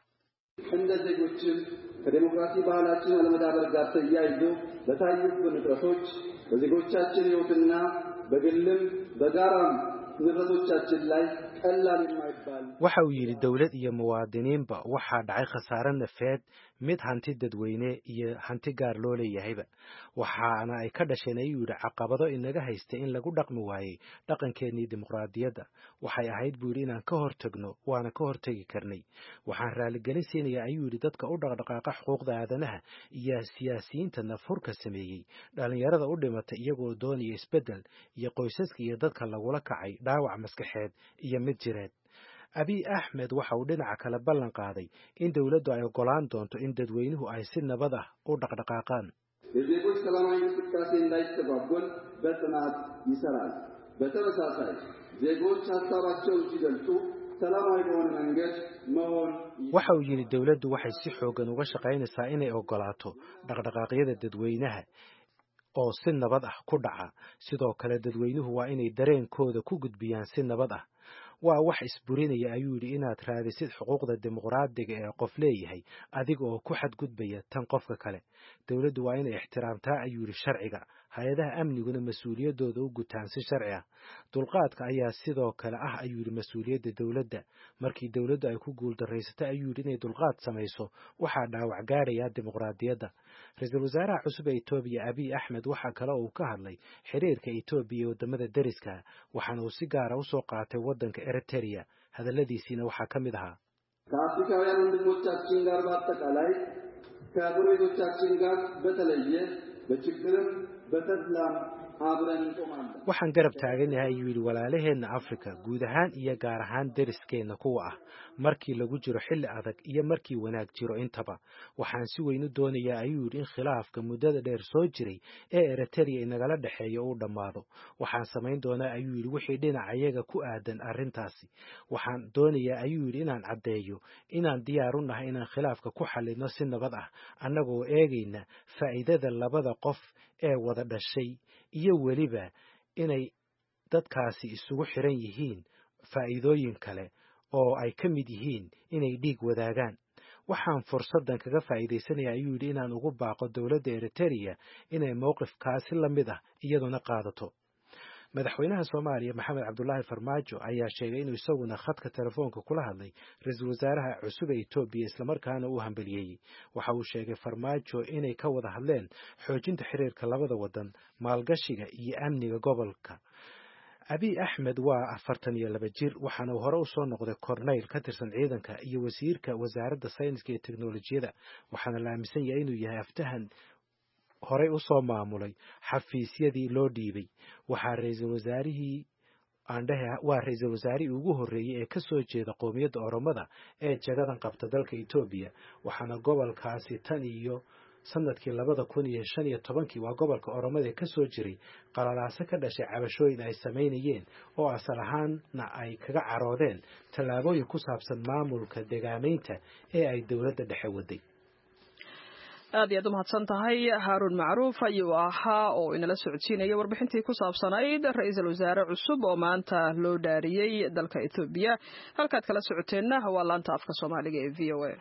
እንደ ዜጎችን ከዲሞክራሲ ባህላችን አለመዳበር ጋር ተያይዞ በታዩብን እጥረቶች በዜጎቻችን ሕይወትና በግልም በጋራም ንብረቶቻችን ላይ ቀላል የማይባል waxa uu yiri dawlad iyo muwaadiniinba waxa dhacay khasaare nafeed mid hanti dadweyne iyo hanti gaar loo leeyahayba waxaana ay ka dhasheen ayuu yiri caqabado inaga haysta in lagu dhaqmi waayay dhaqankeenii dimuqraadiyadda waxay ahayd buu yiri inaan ka hortagno waana ka hortagi karnay waxaan raaligelin siinayaa ayuu yiri dadka u dhaqdhaqaaqa xuquuqda aadanaha iyo siyaasiyiinta nafurka sameeyay dhalinyarada u dhimatay iyagoo doonaya isbedel iyo qoysaska iyo dadka lagula kacay dhaawac maskaxeed iyo mid jireed. Abiy Ahmed waxa uu dhinaca kale ballan qaaday in dawladdu ay ogolaan doonto in dadweynuhu ay si nabad ah u dhaqdhaqaaqaan. የዜጎች ሰላማዊ እንቅስቃሴ እንዳይስተጓጎል በጽናት ይሰራል። በተመሳሳይ ዜጎች ሀሳባቸውን ሲገልጹ ሰላማዊ በሆነ መንገድ መሆን waxa uu yiri dawladdu waxay si xoogan uga shaqaynaysaa inay ogolaato dhaqdhaqaaqyada dadweynaha oo si nabad ah ku dhaca sidoo kale dadweynuhu waa inay dareenkooda ku gudbiyaan si nabad ah waa wax isburinaya ayuu yiri inaad raadisid xuquuqda dimuqraadiga ee qof leeyahay adiga oo ku xadgudbaya tan qofka kale dawladdu waa inay ixtiraamtaa ayuu yiri sharciga hay'adaha amniguna mas'uuliyadooda u gutaan si sharci ah dulqaadka ayaa sidoo kale ah ayuu yiri mas'uuliyadda dawladda markii dawladdu ay ku guuldareysatay ayuu yiri inay dulqaad samayso waxa dhaawac gaaraya dimuqraadiyadda ra'iisul wasaaraha cusub ee Itoobiya Abiy Ahmed waxa kale oo uu ka hadlay xiriirka Itoobiya iyo wadamada dariska waxaana uu si gaar ah u soo qaatay waddanka Eritrea hadaladiisina waxa ka mid ahaa ከአፍሪካውያን ወንድሞቻችን ጋር በአጠቃላይ ከጎረቤቶቻችን ጋር በተለየ በችግርም በተድላም አብረን እንቆማለን waxaan garab taaganahay ayuu yiri walaalaheenna Afrika guud ahaan iyo gaar ahaan dariskeena kuwa ah markii lagu jiro xilli adag iyo markii wanaag jiro intaba waxaan si weyn u doonayaa ayuu yiri in khilaafka muddada dheer soo jiray ee Eritrea inagala dhaxeeyo uu dhamaado waxaan sameyn doonaa ayuu yiri wixii dhinacayaga ku aadan arrintaasi waxaan doonayaa ayuu yiri inaan cadeeyo inaan diyaar u nahay inaan khilaafka ku xalino si nabad ah annagoo eegayna faa'iidada labada qof ee wada dhashay iyo waliba inay dadkaasi isugu xiran yihiin faa'iidooyin kale oo ay ka mid yihiin inay dhiig wadaagaan waxaan fursadan kaga faa'iideysanayaa ayuu yiri inaan ugu baaqo dawladda Eritrea inay mowqifkaasi la mid ah iyaduna qaadato madaxweynaha Soomaaliya Maxamed Cabdullaahi Farmaajo ayaa sheegay inuu isaguna khadka telefoonka kula hadlay ra'iisul wasaaraha cusub ee Itoobiya isla markaana uu hambalyeeyay waxa uu sheegay Farmaajo inay ka wada hadleen xoojinta xiriirka labada wadan maalgashiga iyo amniga gobolka Abiy Ahmed waa 42 jir waxaana hore u soo noqday korneyl ka tirsan ciidanka iyo wasiirka wasaaradda sayniska iyo teknolojiyada waxaana la aaminsan yahay inuu yahay aftahan horey u soo maamulay xafiisyadii loo dhiibay waa ra'iisul wasaarihii ugu horeeyay ee ka soo jeeda qoomiyadda Oromada ee jagadan qabta dalka Itoobiya waxaana gobolkaasi tan iyo sanadkii 2015 waa gobolka Oromada ee ka soo jiray qalalaase ka dhashay cabashooyin ay sameynayeen oo asal ahaanna ay kaga caroodeen tallaabooyin ku saabsan maamulka deegaameynta ee ay dawladda dhexe waday aad iyo aad u mahadsan tahay Haarun Macruuf ayuu ahaa oo inala socodsiinaya warbixintii ku saabsanayd ra'iisul wasaare cusub oo maanta loo dhaariyay dalka Itoobiya halkaad kala socoteenna waa laanta afka Soomaaliga ee VOA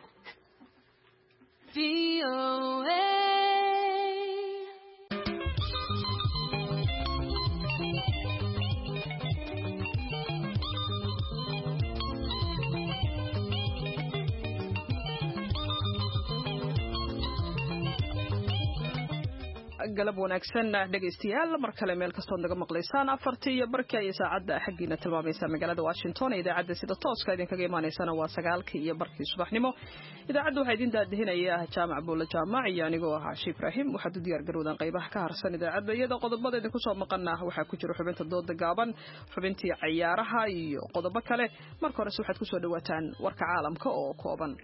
galab wanaagsan dhegaystayaal mar kale meel kastoo naga maqlaysaan 4:00 ay saacada xaqiina tilmaamaysa magaalada Washington idaacada sida tooska idinkaga imaanaysana waa 9:00 subaxnimo idaacadu waxay idin daadinaya jaamac buula jaamac iyo anigoo ah Sheikh Ibrahim waxaad u diyaar garowdaan qaybaha ka harsan idaacada iyada qodobada idinku soo maqana waxa ku jira xubinta dooda gaaban xubintii ciyaaraha iyo qodobo kale marka hore waxaad ku soo dhawaataan warka caalamka oo kooban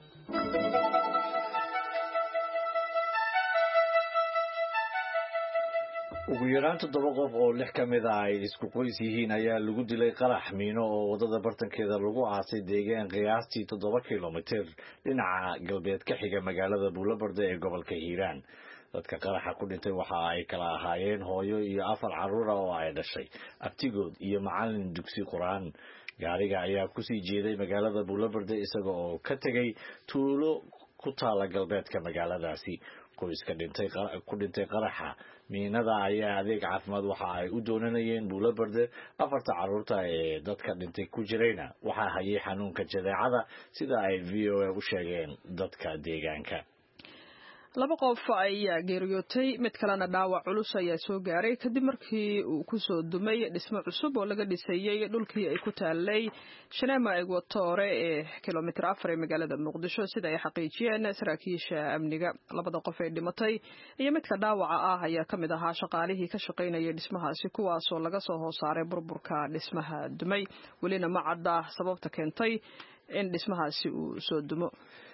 ugu yaraan 7 qof oo 6 ka mid ah ay isku qoys yihiin ayaa lagu dilay qarax miino oo wadada bartankeeda lagu aasay deegaan qiyaastii 7 kiiloomitir dhinaca galbeed ka xiga magaalada Buulabarde ee gobolka Hiiraan dadka qaraxa ku dhintay waxa ay kala ahaayeen hooyo iyo 4 carruur oo ay dhashay abtigood iyo macallin dugsi quraan gaariga ayaa ku sii jeeday magaalada Buulabarde isaga oo ka tagay tuulo ku taala galbeedka magaaladaasi qoyska ku dhintay qaraxa miinada ayaa adeeg caafimaad waxa ay u doonanayeen Buulabarde 4 carruurta ee dadka dhintay ku jirayna waxa hayay xanuunka jadeecada sida ay VOA u sheegeen dadka deegaanka 2 qof ayaa geeriyootay mid kalena dhaawac culus ayaa soo gaaray kadib markii uu ku soo dumay dhismo cusub oo laga dhisayay dhulkii ay ku taalay Shanema Equatore ee kilomitir 4 ee magaalada Muqdisho sida ay xaqiijiyeen saraakiisha amniga 2 qof ee dhimatay iyo midka dhaawaca ah ayaa kamid ahaa shaqaalihii ka shaqeynayay dhismahaasi kuwaas oo laga soo hoosaaray burburka dhismaha dumay walina ma cadda sababta keentay in dhismahaasi uu soo dumo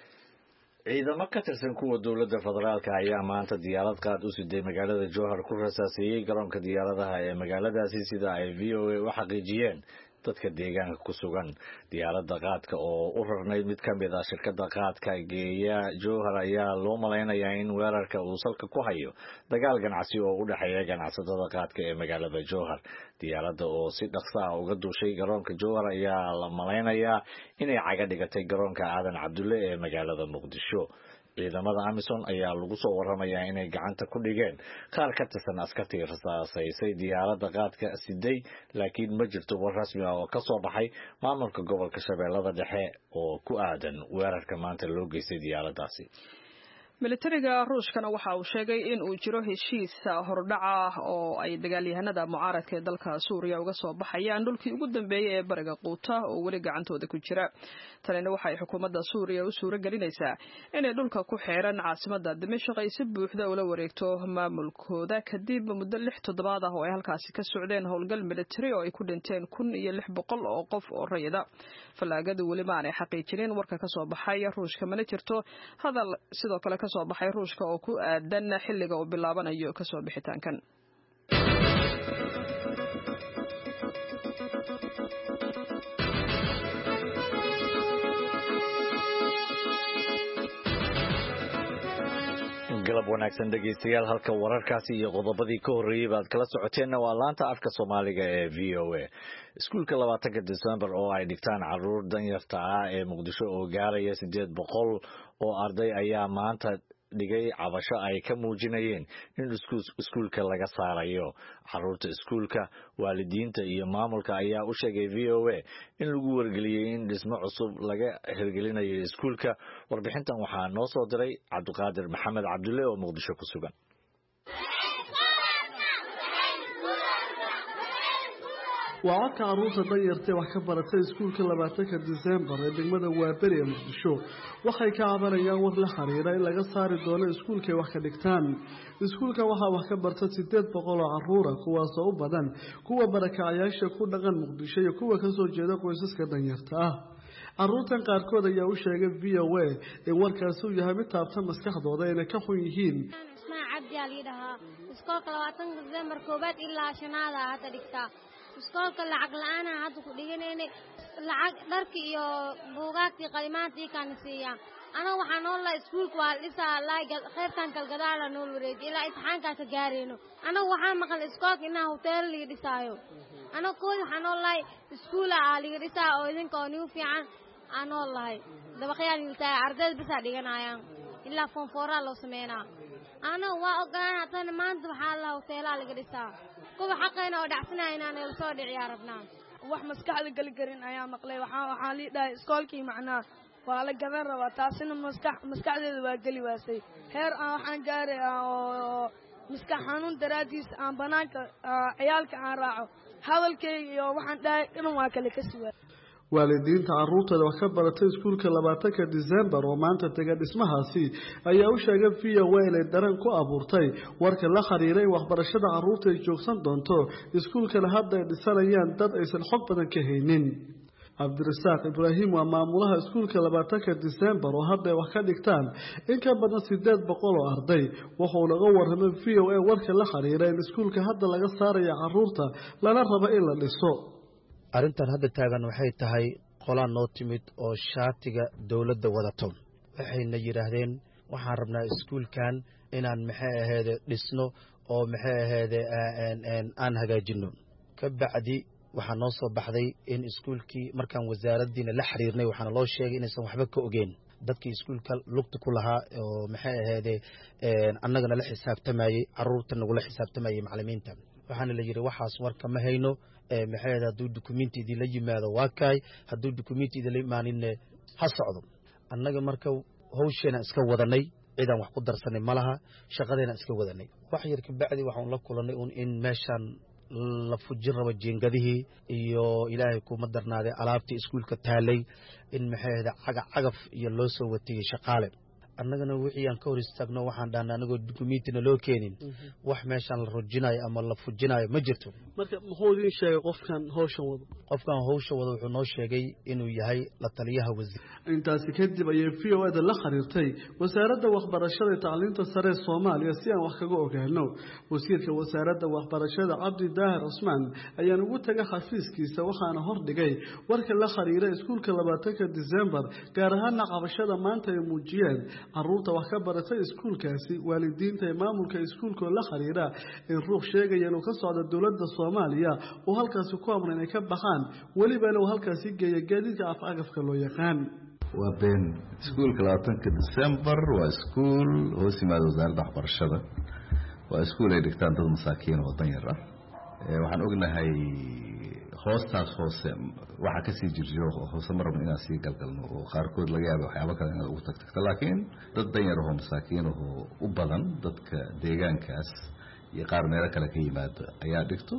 ciidamo ka tirsan kuwa dawladda federaalka ayaa maanta diyaarad qaad u siday magaalada Jowhar ku rasaasiyay garoonka diyaaradaha ee magaaladaasi sida ay VOA u xaqiijiyeen dadka deegaanka ku sugan diyaaradda qaadka oo u rarnayd mid ka mid ah shirkadda qaadka geeya Jowhar ayaa loo maleynayaa in weerarka uu salka ku hayo dagaal ganacsi oo u dhaxeeya ganacsatada qaadka ee magaalada Jowhar diyaaradda oo si dhaqso ah uga duushay garoonka Jowhar ayaa la maleynayaa inay caga dhigatay garoonka Aadan Cabdulle ee magaalada Muqdisho ciidamada Amison ayaa lagu soo waramayaa inay gacanta ku dhigeen qaar ka tirsan askartii rasaasaysay diyaaradda qaadka siday laakiin ma jirto war rasmi ah oo ka soo baxay maamulka gobolka Shabeellada Dhexe oo ku aadan weerarka maanta loo geystay diyaaraddaasi militariga Ruushkana waxa uu sheegay in uu jiro heshiis hordhaca oo ay dagaalyahanada mucaaradka ee dalka Suuriya uga soo baxayaan dhulkii ugu dambeeyay ee bariga Quuta oo wali gacantooda ku jira tanina waxay xukuumadda Suuriya u suura gelinaysaa inay dhulka ku xeeran caasimadda Dimashq ay si buuxda ula wareegto maamulkooda kadib muddo 6 toddobaad ah oo ay halkaasi ka socdeen howlgal militari oo ay ku dhinteen 1600 oo qof oo rayida falaagadu wali ma aanay xaqiijinin warka ka soo baxay Ruushka mana jirto hadal sidoo kale ka soo baxay Ruushka oo ku aadan xilliga uu bilaabanayo ka soo bixitaankan galab wanaagsan dhageystayaal halka wararkaasi iyo qodobadii ka horeeyay baad kala socoteen waa laanta afka Soomaaliga ee VOA iskuulka 20 December oo ay dhigtaan carruur danyarta ah ee Muqdisho oo gaaraya 800 oo arday ayaa maanta dhigay cabasho ay ka muujinayeen in iskuulka laga saarayo carruurta iskuulka waalidiinta iyo maamulka ayaa u sheegay VOA in lagu wargeliyay in dhismo cusub laga hirgelinayo iskuulka warbixintan waxaa noo soo diray Cabdiqaadir Maxamed Cabdulle oo Muqdisho ku sugan waa carruurta danyarta wax ka baratay iskuulka 20 December ee degmada Waaberi ee Muqdisho waxay ka cabanayaan war la xiriira in laga saari doono iskuulka wax ka dhigtaan iskuulka waxa wax ka barta 800 oo carruur ah kuwaas oo u badan kuwa barakacayaasha ku dhaqan Muqdisho iyo kuwa ka soo jeeda qoysaska danyarta ah carruurtan qaarkood ayaa u sheegay VOA in warkaas uu yahay mid taabta maskaxdooda inay ka xun yihiin cabdi aliidaha iskuulka 20 December koobaad ilaa 5aad hadda dhigtaa iskuulka lacag la'aan ah hadda ku dhiganayna lacag dharka iyo buugaagtii qalimaantii kan siiyaan ana waxaan noolaa iskuulka waa dhisaa laaga qaybtan kalgadaala nool wareeg ilaa imtixaankaas gaareyno ana waxaan maqal iskuulka inaa hotel liga dhisaayo ana kood waxaan noolaa iskuula liga dhisaa oo idinka oo nigu fiican aan noolahay dabaqyaan iltaa ardayda bisa dhiganayaan ilaa form 4 loo sameeyna ana waa ogaan tan maanta waxaa la hotel liga dhisaa kuwa xaqeena oo dhacsanayna inaan soo dhiciyaa rabnaa wax maskaxda gali karin ayaa maqlay waxaan liidahay iskoolkii macnaa waa la gadan rabaa taasina maskaxdeeda waa geli waasay heer aan waxaan gaaray oo miska xanuun daraadiis aan banaanka ciyaalka aan raaco hadalkayga iyo waxaan dhahay inuu waa kale ka suwa waalidiinta carruurtooda wax ka baratay iskuulka 20 December oo maanta taga dhismahaasi ayaa u sheegay VOA inay dareen ku abuurtay warka la xiriiray waxbarashada carruurta ay joogsan doonto iskuulkana hadda ay dhisanayaan dad aysan xog badan ka haynin Abdirasaaq Ibrahim waa maamulaha iskuulka 20 December oo hadda wax ka dhigtaan in ka badan 800 oo arday wuxuu laga warramay VOA warka la xiriiray in iskuulka hadda laga saarayo carruurta lana rabo in la dhiso arrintan hadda taagan waxay tahay qolaan noo timid oo shaatiga dawladda wadato waxayna yiraahdeen waxaan rabnaa iskuulkan inaan maxay ahayd dhisno oo maxay ahayd aan hagaajino ka bacdi waxaa noo soo baxday in iskuulkii markaan wasaaradiina la xiriirnay waxaana loo sheegay inaysan waxba ka ogeyn dadkii iskuulka lugta ku lahaa oo maxay ahayd annagana la xisaabtamayay carruurta nagula xisaabtamayay macallimiinta waxaana la yidhi waxaas warka ma hayno maxay ahayd hadduu dukumenti idinla yimaado waa kaay hadduu dukumenti idinla imaanin ha socdo annaga marka hawsheena iska wadanay ciidan wax ku darsanay ma laha shaqadeena iska wadanay wax yar ka bacdi waxaan la kulanay in meeshaan la fujin rabo jiingadihii iyo ilaahay kuma darnaaday alaabtii iskuulka taalay in maxay ahayd cagaf iyo loo soo watiyay shaqaale annagana wixii aan ka hor istaagno waxaan dhahnaa anagoo dukumentina loo keenin wax meeshaan la rujinayo ama la fujinayo ma jirto marka muxuu idin sheegay qofkan hawshan wado wuxuu noo sheegay inuu yahay la taliyaha wasiir intaasi kadib ayay VOA la xiriirtay wasaaradda waxbarashada iyo tacliinta sare ee Soomaaliya si aan wax kaga ogaano wasiirka wasaaradda waxbarashada Cabdi Daahir Usmaan ayaan ugu tagay xafiiskiisa waxaana hordhigay warka la xiriiray iskuulka 20 December gaar ahaan qabashada maanta ay muujiyeen carruurta wax ka baratay iskuulkaasi waalidiinta ee maamulka iskuulka la xiriira in ruux sheegaya inuu ka socdo dawladda Soomaaliya oo halkaas ku amray inay ka baxaan waliba inuu halkaas geeyo gaadiidka afagafka loo yaqaan waa been iskuulka 20 December waa iskuul hoos yimaada wasaaradda waxbarashada waa iskuul ay dhigtaan dad masaakiin oo dan yar ah waxaan ognahay hoostaas hoose waxa ka sii jirjiro hoose marna inaan sii galgalno oo qaarkood laga yaabo waxyaabo kale inaad ugu tagtagto laakiin dad dan yar oo masaakiin oo u badan dadka deegaankaas iyo qaar meelo kale ka yimaada ayaa dhigto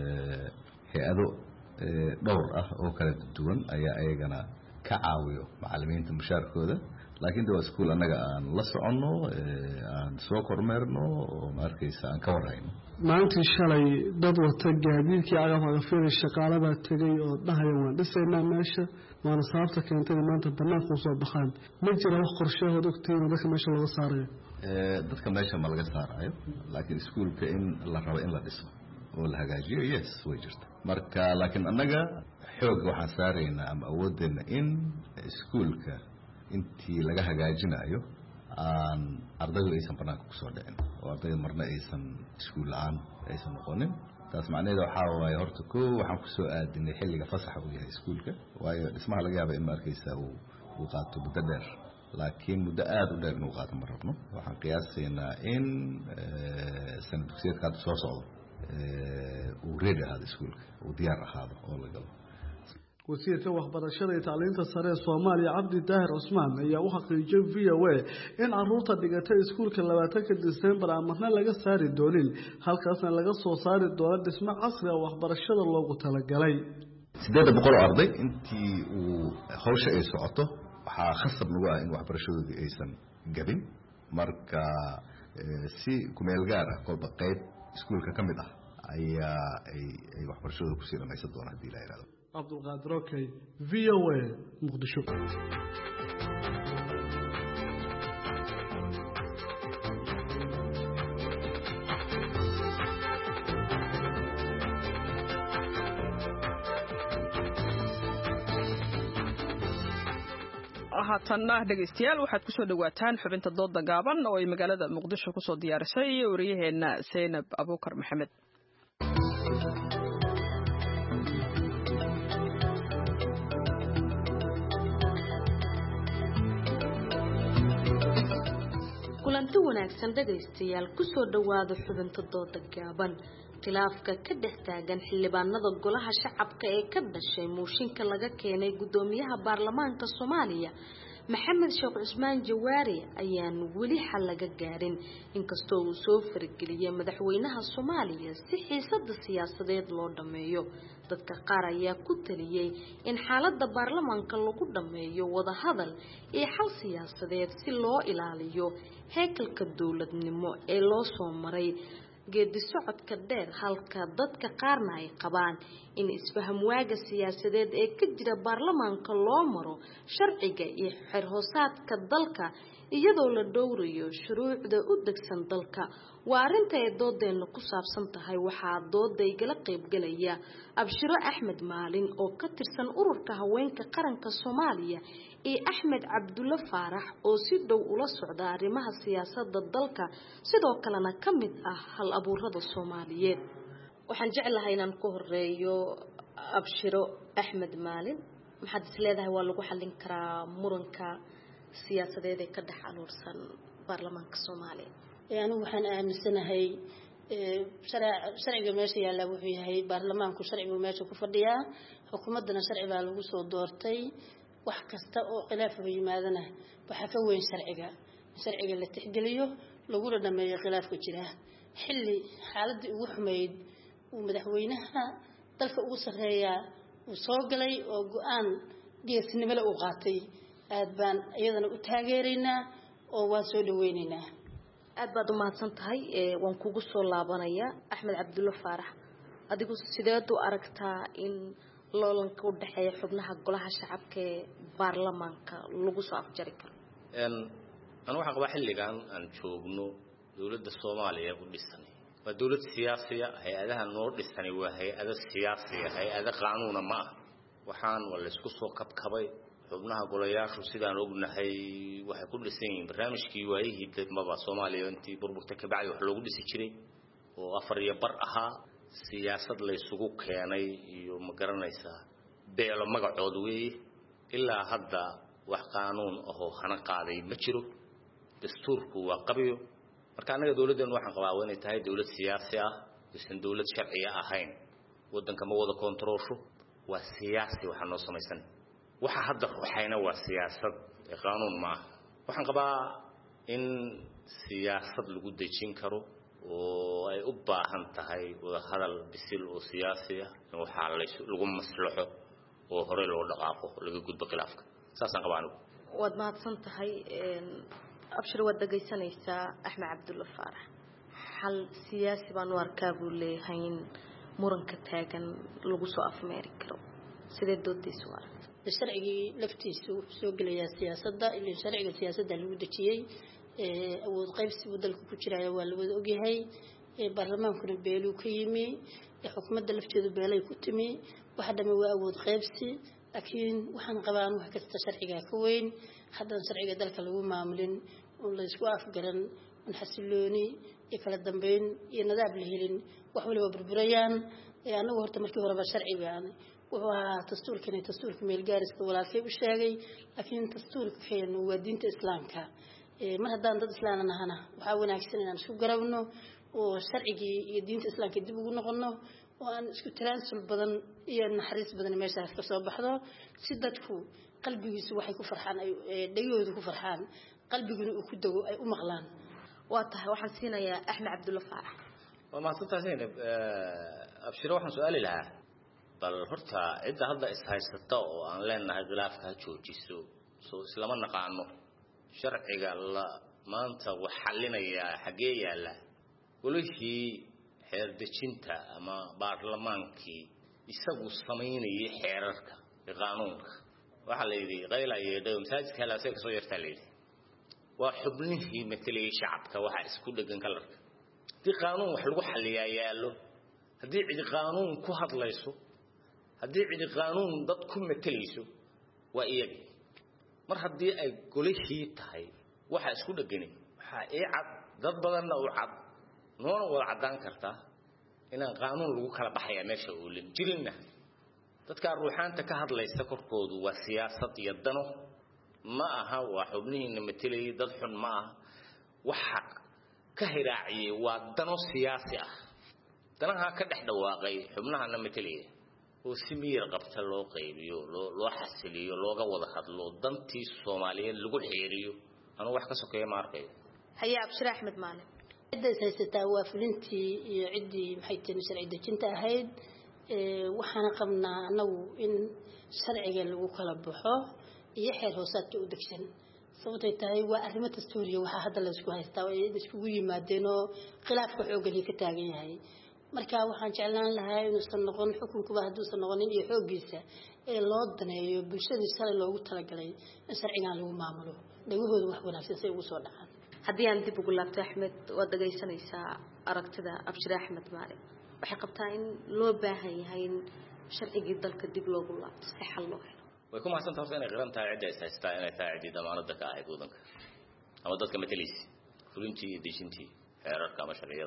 hay'ado dhowr ah oo kala duwan ayaa ayagana ka caawiyo macallimiinta mushaarkooda laakiin waa iskuul annaga aan la soconno aan soo kormeerno oo markaysa aan ka warhayno maantii shalay dad wata gaadiidkii cagafcagafyada shaqaalada tagay oo dhahaya waan dhisaynaa meesha waana sababta keentay maanta banaanka soo baxaan ma jira wax qorshahood ogtiin dadka meesha laga saarayo dadka meesha ma laga saarayo laakiin iskuulka in la rabo in la dhiso oo la hagaajiyo yes way jirta marka laakiin annaga xoog waxaan saaraynaa ama awoodeena in iskuulka intii laga hagaajinayo aan ardaydu aysan banaanka ku soo dhicin oo ardaydu marna aysan iskuul la'aan aysan noqonin taas macnaheedu waxaa waaye horta waxaan ku soo aadinay xilliga fasaxa uu yahay iskuulka waayo dhismaha laga yaaba in markaysa uu qaato muddo dheer laakiin muddo aad u dheer inuu qaato ma rabno waxaan qiyaasaynaa in sanad dugsiyeedka hadda soo socdo uu ready ahaado iskuulka uu diyaar ahaado oo la galo wasiirka waxbarashada iyo tacliinta sare ee Soomaaliya Cabdi Daahir Usmaan ayaa u xaqiijiyay VOA in carruurta dhigatay iskuulka 20 December amarna laga saari doonin halkaasna laga soo saari doono dhismo casri ah oo waxbarashada loogu talagalay 800 arday intii uu hawsha ay socoto waxaa khasab nagu ah in waxbarashadooda aysan gabin marka si kumeel gaar ah kolba qayb iskuulka ka mid ah ayaa ay waxbarashadooda ku sii dhamaysan doonaan hadii la yiraahdo Abdulqaadir Okay VOA Muqdisho haatanna dhegaystayaal waxaad kusoo dhawaataan xubinta dooda gaaban oo ay magaalada Muqdisho kusoo diyaarisay wariyaheena Zainab Abuukar Maxamed kulanti wanaagsan dhagaystayaal kusoo dhawaada xubinta dooda gaaban khilaafka ka dhex taagan xildhibaanada golaha shacabka ee ka dhashay mooshinka laga keenay gudoomiyaha baarlamaanka Soomaaliya maxamed sheekh cusmaan jawaari ayaan weli xal laga gaarin inkastoo uu soo farageliyay madaxweynaha Soomaaliya si xiisada siyaasadeed loo dhameeyo dadka qaar ayaa ku taliyay in xaaladda baarlamaanka lagu dhameeyo wada hadal iyo xal siyaasadeed si loo ilaaliyo heekalka dawladnimo ee loo soo maray geedi socodka dheer halka dadka qaarna ay qabaan in isfaham waaga siyaasadeed ee ka jira baarlamaanka loo maro sharciga iyo xirhoosaadka dalka iyadoo la dhowrayo shuruucda u degsan dalka waa arinta ay doodeena ku saabsan tahay waxaa dooda igala qaybgalaya Abshiro Axmed Maalin oo ka tirsan ururka haweenka qaranka Soomaaliya iyo Axmed Cabdulla Faarax oo si dhow ula socda arrimaha siyaasadda dalka sidoo kalena ka mid ah hal abuurada Soomaaliyeed waxaan jeclahay inaan ku horeeyo Abshiro Axmed Maalin maxaad isleedahay waa lagu xallin karaa muranka siyaasadeed ee ka dhex aluursan baarlamaanka Soomaaliya anigu waxaan aaminsanahay sharciga meesha yaalla wuxuu yahay baarlamaanku sharcigu meesha ku fadhiyaa xukuumaddana sharci baa lagu soo doortay wax kasta oo khilaaf yimaadana waxa ka weyn sharciga la tixgeliyo laguna dhameeyo khilaafka jira xilli xaaladii ugu xumeyd uu madaxweynaha dalka ugu sareeyaa uu soo galay oo go'aan geesnimo leh uu qaatay aad baan iyadana u taageeraynaa oo waan soo dhaweynaynaa aad baad u mahadsan tahay waan kugu soo laabanaya Axmed Cabdulla Faarax adigu sideed u aragtaa in loolanka u dhaxeeya xubnaha golaha shacabka ee baarlamaanka lagu soo afjari karo أنا waxaan qabaa xilligan aan joogno dawladda Soomaaliya u dhisan waa dawlad siyaasiya hay'adaha noo dhisan waa hay'ado siyaasiya hay'ado qaanuuna ma ah waxaan wala isku soo kabkabay xubnaha golayaashu sidaan ognahay waxay ku dhisan yihiin barnaamijkii waayihii dadmaba Soomaaliya intii burburta ka bacay wax loogu dhisi jiray oo afar iyo bar ahaa siyaasad la isugu keenay iyo ma garanaysaa beelo magacood weey ilaa hadda wax qaanuun oo hana qaaday ma jiro dastuurku waa qabiyo marka anaga dawladdeenu waxaan qabaa inay tahay dawlad siyaasi ah isan dawlad sharci ahayn wadanka ma wada kontrolsho waa siyaasi waxa noo samaysan waxa hadda ruuxayna waa siyaasad ee qaanuun ma waxaan qabaa in siyaasad lagu dejin karo oo ay u baahan tahay wada hadal bisil oo siyaasi ah waxa lagu maslaxo oo hore loo dhaqaaqo laga gudbo khilaafka saasan qabaan waad mahadsan tahay Abshir wad dhageysanaysaa Axmed Cabdulla Faarax hal siyaasi baan u arkaa buu leeyahay in muranka taagan lagu soo afmeeri karo sidee doodiisu waa sharcigii laftiisu soo galaya siyaasadda ilaa sharciga siyaasadda lagu dajiyay awood qaybsi dalka ku jira waa la wada ogyahay baarlamaankuna beelu ka yimi xukuumadda lafteedu beelay ku timi waxa dhamay waa awood qaybsi laakiin waxaan qabaan wax kasta sharciga ka weyn haddana sharciga dalka lagu maamulin oo la isku afgaran in xasilooni iyo kala dambeyn iyo nadaab la helin wax waliba burburayaan anagu horta markii horeba sharci baan wuxuu ahaa dastuurka meel gaariska walaalkay u sheegay laakiin dastuurkeenu waa diinta islaamka mar haddaan dad islaan nahana waxaa wanaagsan inaan isku garabno oo sharcigii iyo diinta islaamka dib ugu noqono oo aan isku tanaasul badan iyo naxariis badan meeshaas ka soo baxdo si dadku qalbigiisu waxay ku farxaan ay dhagoodu ku farxaan qalbiguna uu ku dago ay u maqlaan waa tahay waxaan siinayaa Axmed Cabdulla Faarax waa maasantaasin Abshiro waxaan su'aali lahaa bal horta cidda hadda is haysata oo aan leenahay khilaafka joojiso soo islama naqaano sharciga la maanta wax xalinaya xagee yaala walashii xeer dejinta ama baarlamaankii isagu sameynayay xeerarka qaanuunka waxa la yiri qayla yeedhay masaajidka la soo yartaa leeyahay waa xubnihii metelay shacabka waxa isku dhagan kalarka di qaanuun wax lagu xaliyaa yaalo hadii cid qaanuun ku hadlayso hadii cid qaanuun dad ku metelayso waa iyaga mar hadii ay golashii tahay waxa isku dhagan waxa ay cad dad badan oo cad noona wada cadaan karta inaan qaanuun lagu kala baxaya meesha oo la jirina dadka ruuxaanta ka hadlaysa korkoodu waa siyaasad iyo dano ma aha waa xubnihiina metelay dad xun ma aha waxa ka hiraaciyay waa dano siyaasi ah danaha ka dhex dhawaaqay xubnaha metelay وسمير قبت لو قيبيو لو حسليو لو قوض خدلو دنتي الصوماليين لقو الحيريو أنا واحد سكية ماركي هيا أبشر أحمد مالك عدة سيستا وفلنتي عدي محيطين شرعي كنت أهيد وحنا قمنا نو إن شرعي لو كلبحه يحير هوسات ودكشن sababtay tahay waa arrimada Suuriya waxa hadda la isku haystaa oo isku yimaadeenoo khilaafka xooggan ka taagan yahay marka waxaan jeclaan lahaa inuu san noqon xukunkuba hadduu san noqonin iyo xoogiisa ee loo daneeyo bulshada shalay loogu talagalay in sharcigan lagu maamulo dhagahooda wax wanaagsan si ugu soo dhacaan haddii aan dib ugu laabto Axmed waad dhagaysanaysaa aragtida Abshir Axmed Maalik waxay qabtaa in loo baahan yahay in sharcigii dalka dib loogu laabto si xal loo helo ويكون أحسن تفصيل أنا قرنت عدة استعين أنا ثاعدي دمان الذكاء هيك وذنك أما ضدك مثليس فلنتي ديشنتي حرارة كما شريال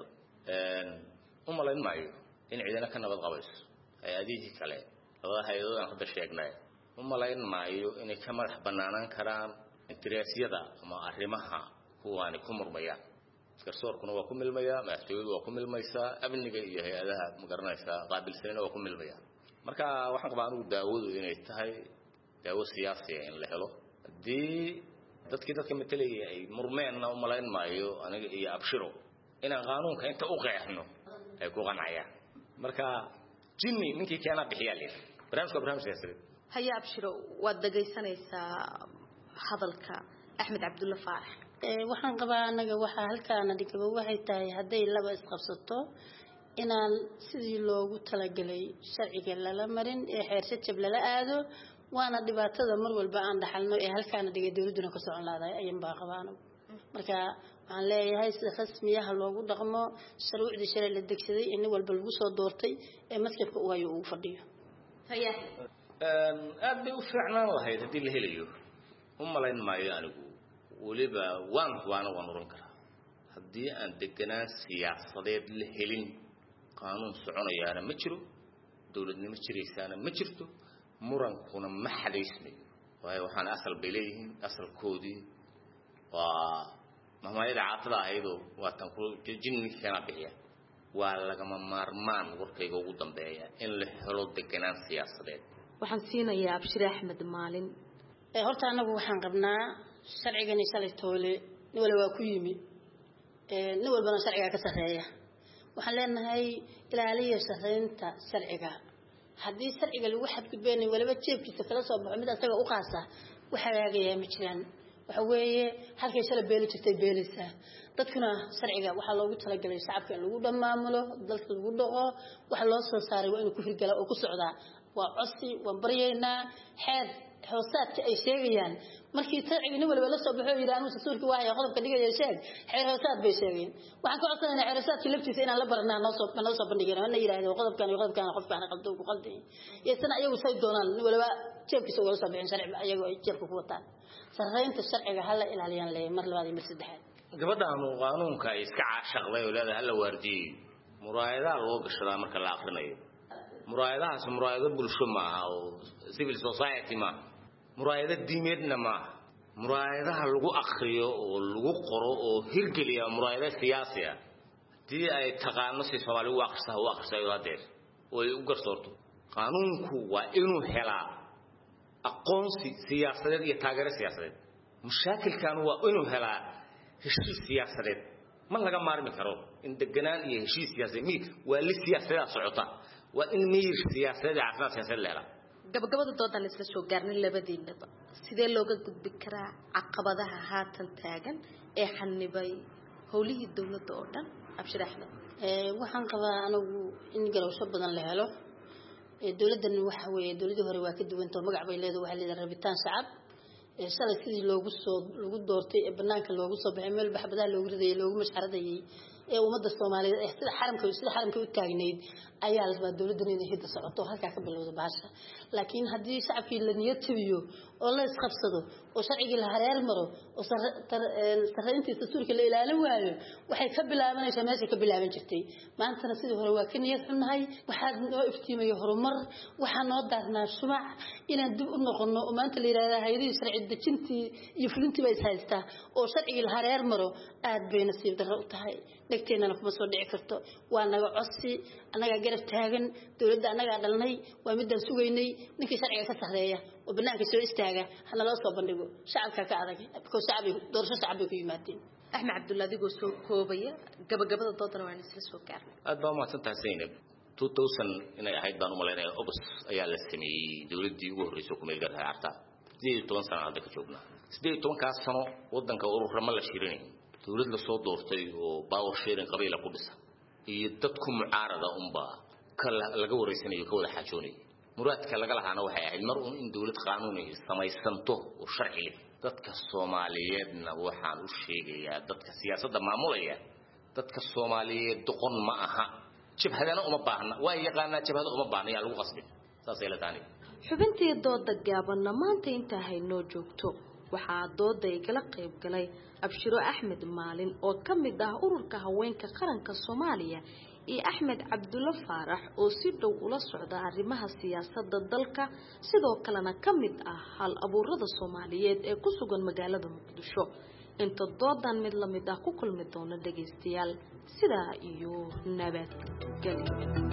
هم لا ينمعوا إن عندنا كنا بالغبس هي أديتي كله هذا هيدو أنا خد الشيء جناي هم لا ينمعوا إن كمر بنانا كرام التراسية ده ما أرمها هو أن كمر مياه كسر كنا وكم المياه ما استوي وكم الميسا أبني جاي هذا مقرنايسا قابل سنة وكم المياه مركا وحنا قبعنا داود إن يتهاي داو سياسي إن لهلو دي dadka metelay ay murmeenna u malayn maayo aniga iyo abshiro ina qaanuunka inta u qeexno ay ku qanacayaan marka jinni ninkii keena bixiyay barnaamijka siyaasadeed haya abshiro waad dhagaysanaysaa hadalka Axmed Cabdulla Faarax waxaan qabaa anaga waxa halkaan dhigaba waxay tahay haday laba isqabsato inaan sidii loogu talagalay sharciga la marin ee xeersad jab la aado waana dhibaatada mar walba aan dhaxalno ee halkaan dhigay dawladuna ka socon laaday ayaan baa qabaano marka waxaan leeyahay sida rasmiyaha loogu dhaqmo sharciga sharci la degsaday in walba lagu soo doortay ee mas'uulka uu hayo uu fadhiyo haya aad bay u fiicnaan lahayd hadii la helayo umalayn maayo anigu waliba waan oran karaa hadii aan deganaan siyaasadeed la helin qaanuun soconayaana ma jiro dawladnimo jiraysaana ma jirto murankuna ma xaleysnayo waayo waxaan asal beeleeyeen asalkoodii waa mahmaayada caatada ayadoo waa tan ku jinni kana bixiya waa lagama maarmaan warkayga ugu dambeeya in la helo deganaan siyaasadeed waxaan siinayaa Abshir Axmed Maalin horta anagu waxaan qabnaa sharcigan shalay toole nin wala waa ku yimi nin walbana sharciga ka sareeya waxaan leenahay ilaaliyo sareynta sharciga haddii sharciga lagu xadgudbeenay waliba jeebkiisa kala soo baxo mid asaga u qaasa waxa laga ma jiraan waxa weeye halkay shalay beeli jirtay beelisa dadkuna sharciga waxa loogu talagalay shacabka in lagu dhamaamulo dalka lagu dhaqo waxa loo soo saaray waa inuu ku hirgala oo ku socda waa codsi waa baryeena xeer hoosaadka ay sheegayaan markii sharciga nin walba la soo baxo yiraahdo suurka waa qodobka dhigaya sheeg xeer hoosaad bay sheegeen waxaan ka codsanaynaa xeer hoosaadka laftiisa inaan la baranaa noo soo bandhigayna ana yiraahdo qodobkan qofkaan qaldo ku qalday yeesana ayagu say doonaan nin walba jeebkiisa wala soo bixin sharci ayagu ay jeebka ku wataan sareynta sharciga hal la ilaaliyaan leeyahay mar labaad iyo mar saddexaad gabadhaan qaanuunka ay iska caashaqday oo leedahay hal waardiyi muraayadaha loo gashadaa marka la aqrinayo muraayadahaas muraayado bulsho ma aha oo civil society ma muraayado diimeedna ma muraayadaha lagu aqriyo oo lagu qoro oo hirgeliya muraayado siyaasi ah tii ay taqaano si Soomaali u aqrisayo hadeer oo ay u garsoorto qaanuunku waa inuu helaa aqoonsi siyaasadeed iyo taageero siyaasadeed mushakilkan waa inuu helaa heshiis siyaasadeed ma laga maarmi karo in deganaan iyo heshiis siyaasadeed waa li siyaasadeed socota waa in miir siyaasadeed caafimaad siyaasadeed la helaa gabagabada doodan isla soo gaarnay labadiinaba sidee looga gudbi karaa caqabadaha haatan taagan ee xanibay howlihii dawladda oo dhan Abshir Axmed waxaan qabaa anigu in garowsho badan la helo dawladdan waxa weeye dawladii hore waa ka duwantoo magac bay leedahay waxa leedahay rabitaan shacab shalay sidii lagu doortay ee banaanka loogu soo baxay meel baxbadaha loogu riday loogu mashxaradayay ee ummadda Soomaaliyeed sida xaramka u taagneed ayaa la dawladdan inay hidda socoto halka ka bilowdo baasha laakiin haddii shacabkii la niyad tabiyo oo la isqabsado oo sharciga la hareer maro oo sarreyntii dastuurka la ilaalin waayo waxay ka bilaabanaysaa meesha ka bilaaban jirtay maantana sidii hore waa ka niyad xunnahay waxaa noo iftiimayo horumar waxaa noo daarnaa shumac inaan dib u noqono oo maanta la yiraahdo hay'adihii sharci dejintii iyo fulintii bay haystaa oo sharciga la hareer maro aad bay nasiib darro u tahay dhagteennana kuma soo dhici karto waa naga codsi annagaa garab taagan dowladda annagaa dhalnay waa midaan sugaynay ninkii sharciga ka sarreeya oo banaanka soo istaaga hana loo soo bandhigo shacabka ka adag because doorasho shacab bay ku yimaadeen axmed cabdulla adigoo soo koobaya gabagabada doodana waan isla soo gaarnay aad baa mahadsantahay Zainab 2000 inay ahayd baan u maleynayaa August ayaa la sameeyay dowladdii ugu horreysay ku meel gaar ah 12 sano hadda ka joognaa 12 sano wadanka ururama la shirinay dowlad la soo doortay oo power sharing qabiila ku dhisan iyo dadku mucaarada kala laga wareysanayo ka wada xajoonay muraadka laga lahaana waxay ahayd mar in dawlad qaanuuni samaysanto oo sharci leh dadka Soomaaliyeedna waxaan u sheegayaa dadka siyaasadda maamulaya dadka Soomaaliyeed doqon ma aha jabhadana uma baahna way yaqaana jabhada uma baahna yaa lagu qasbay saasay la taani xubintii dooda gaaban maanta inta hayno joogto waxaa dooda ay kala qayb galay Abshiro Axmed Maalin oo kamid ah ururka haweenka qaranka Soomaaliya iyo Axmed Cabdulla Faarax oo si dhow ula socda arrimaha siyaasadda dalka sidoo kalena kamid ah hal abuurada Soomaaliyeed ee ku sugan magaalada Muqdisho inta doodan mid la mid ah ku kulmi doona dhageystayaal sidaa iyo nabad gelyo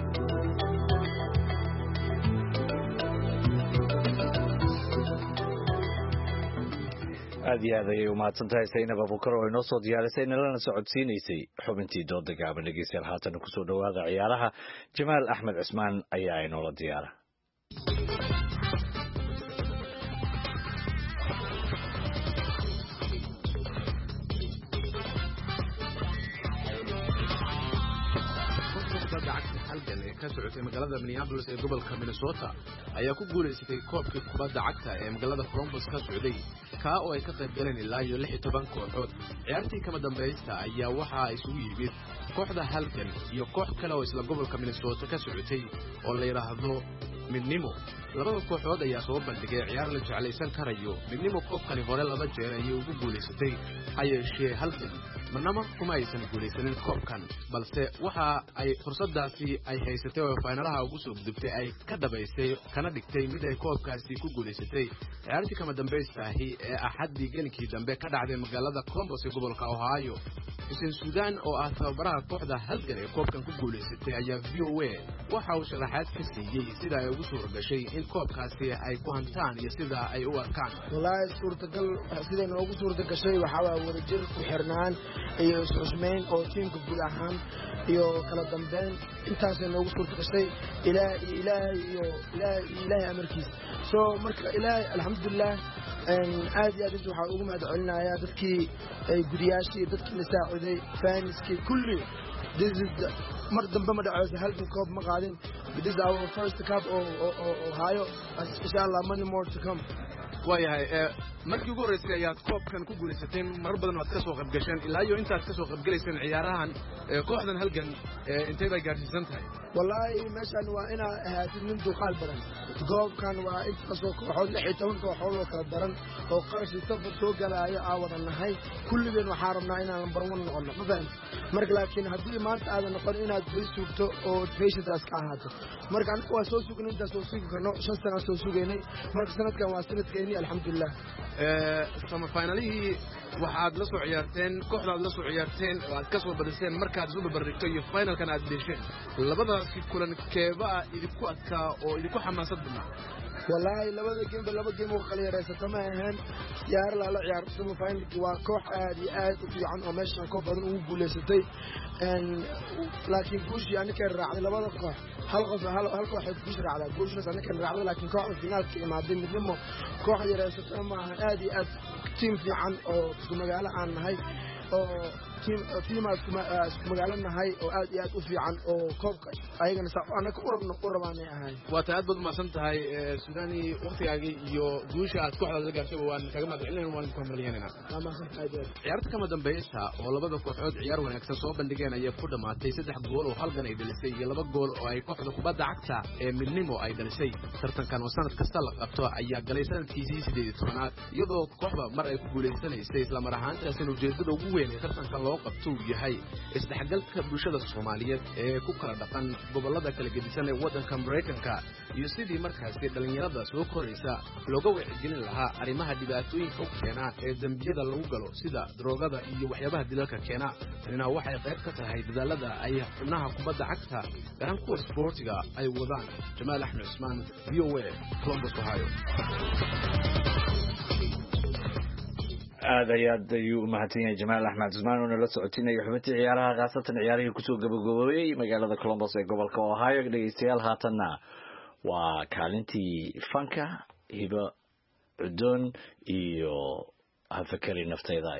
aad iyo aad ayay u mahadsantahay Zainab Abuukar oo inoo soo diyaarisay nalana socodsiinaysay xubintii dooda gaaban dhegeystayaal haatan ku soo dhawaada ciyaaraha Jamaal Axmed Cismaan ayaa inoo la diyaara ka socotay magaalada Minneapolis ee gobolka Minnesota ayaa ku guuleysatay koobkii kubadda cagta ee magaalada Columbus ka socday ka oo ay ka qayb galeen ilaa 16 kooxood ciyaartii kama dambaysta ayaa waxa ay isugu yimid kooxda Halgan iyo koox kale oo isla gobolka Minnesota ka socotay oo la yiraahdo Midnimo labada kooxood ayaa soo bandhigay ciyaar la jeclaysan karayo Midnimo koobkani hore laba jeer ayay ugu guuleysatay hayeeshee Halgan manama kuma aysan guuleysanin koobkan balse waxa ay fursadaasi ay haysatay oo finalaha ugu soo gudubtay ay ka dhabaysay kana dhigtay mid ay koobkaasi ku guuleysatay ciyaartii kama dambaystahi ee axadii gelinkii dambe ka dhacday magaalada Columbus ee gobolka Ohio Xuseen Suudaan oo ah tababaraha kooxda Halgan ee koobkan ku guuleysatay ayaa VOA waxa uu sharaxaad ka siiyay sida ay ugu soo gashay in koobkaasi ay ku hantaan iyo sida ay u arkaan wallahi suurtagal sida noogu suurta gashay waxa wada jir ku xirnaan iyo isxusmeyn oo tiimka guud ahaan iyo kala dambeyn intaas noogu suurta gashay ilaahay amarkiis soo marka ilaahay alxamdulillah aad iyo aad waxaan ugu mahadcelinayaa dadkii guriyaashii dadkii la saaciday faaniskii kulli mar dambe ma dhacayso halkan koob ma qaadin this is our first cup oo hayo inshallah many more to come waayahay markii ugu horeysay ayaad koobkan ku guuleysatay mar badan waad ka soo qayb gasheen ilaa iyo intaad ka soo qayb galayseen ciyaarahan kooxdan Halgan intee bay gaarsiisan tahay wallahi meeshan waa ina ahaatid nin duqaal badan koobkan waa inta soo kooxood 16 kooxood oo kala daran oo qarshi safar soo galaya awadanahay kulligeen waxaan rabnaa inaan number 1 noqono ma fahanti marka laakiin haddii maanta aad noqon inaad bari sugto oo patience ka ahaato marka anigu waa soo sugnay inta soo sugi karno 5 sano soo sugaynay marka sanadkan waa sanadkeeni alxamdulillah sama finalihii waxaad la soo ciyaarteen kooxdaad la soo ciyaarteen waad ka soo badiseen markaad soo barbarigtay iyo finalkan aad deesheen labadaasi kulan keeba idinku adkaa oo idinku xamaasad badnaa wallahi laba game oo kala yareysata ma ahaan ciyaar la ciyaar semi final waa koox aad iyo aad u fiican oo meeshan koob badan ugu guuleysatay laakiin guushii aniga raacday labada koox hal koox ay guush raacday guushna aniga raacday laakiin kooxda finaalka imaaday Midnimo koox yareysata ma ahaan aad iyo aad team fiican oo magaalo aan nahay oo tiima isku magaalanahay oo aad iyo aad u fiican oo koobka ayagana anaka u rabaanay ahay waa taad baad umahadsan tahay Suudani waqtigaagii iyo guusha aad kooxda la gaartay waan kaga mahadcelinayna waan ku hambalyeynayna ciyaarta kama dambaysa oo labada kooxood ciyaar wanaagsan soo bandhigeen ayaa ku dhamaatay 3 gool oo halgan ay dhalisay iyo 2 gool oo ay kooxda kubadda cagta ee midnimo ay dhalisay tartankan oo sanad kasta la qabto ayaa galay sanadkiisii 18aad iyadoo kooxda mar ay ku guuleysanaysay isla mar ahaantaasina ujeedada ugu weyn ee tartankan loo qabto uu yahay isdhexgalka bulshada Soomaaliyeed ee ku kala dhaqan gobolada kala gedisan ee waddanka Mareykanka iyo sidii markaasi dhalinyarada soo koraysa looga wacyigelin lahaa arrimaha dhibaatooyinka u keena ee dambiyada lagu galo sida droogada iyo waxyaabaha dilalka keena tanina waxay qayb ka tahay dadaalada ay xubnaha kubadda cagta garan kuwa sportiga ay wadaan Jamaal Axmed Usmaan VOA Columbus Ohio aad ayuu mahadsan yahay Jamaal Axmed Usmaan oo la socotinaya xubintii ciyaaraha qaasatan ciyaarihii kusoo gabagaboobay magaalada Columbus ee gobolka Ohio dhageystayaal haatanna waa kaalintii fanka hiba cudun iyo hafakari naftayda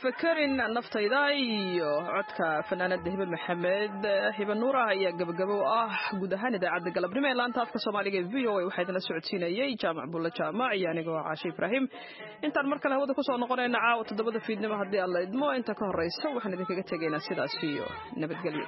fakarin naftayda iyo codka fanaanada hibe maxamed hibe nuura ayaa gabagabo ah guud ahaan idaacadda galabnimo ee laanta afka soomaaliga ee VOA waxaa idinla socodsiinayay jaamac bulla jaamac iyo anigoo caashe ibraahim intaan mar kale hawada kusoo noqonayna caawa 7 fiidnimo haddii alla idmo inta ka horeysa waxaan idinkaga tegaynaa sidaas iyo nabadgelyo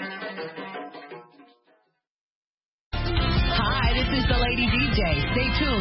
Hi, this is the Lady DJ. Stay tuned.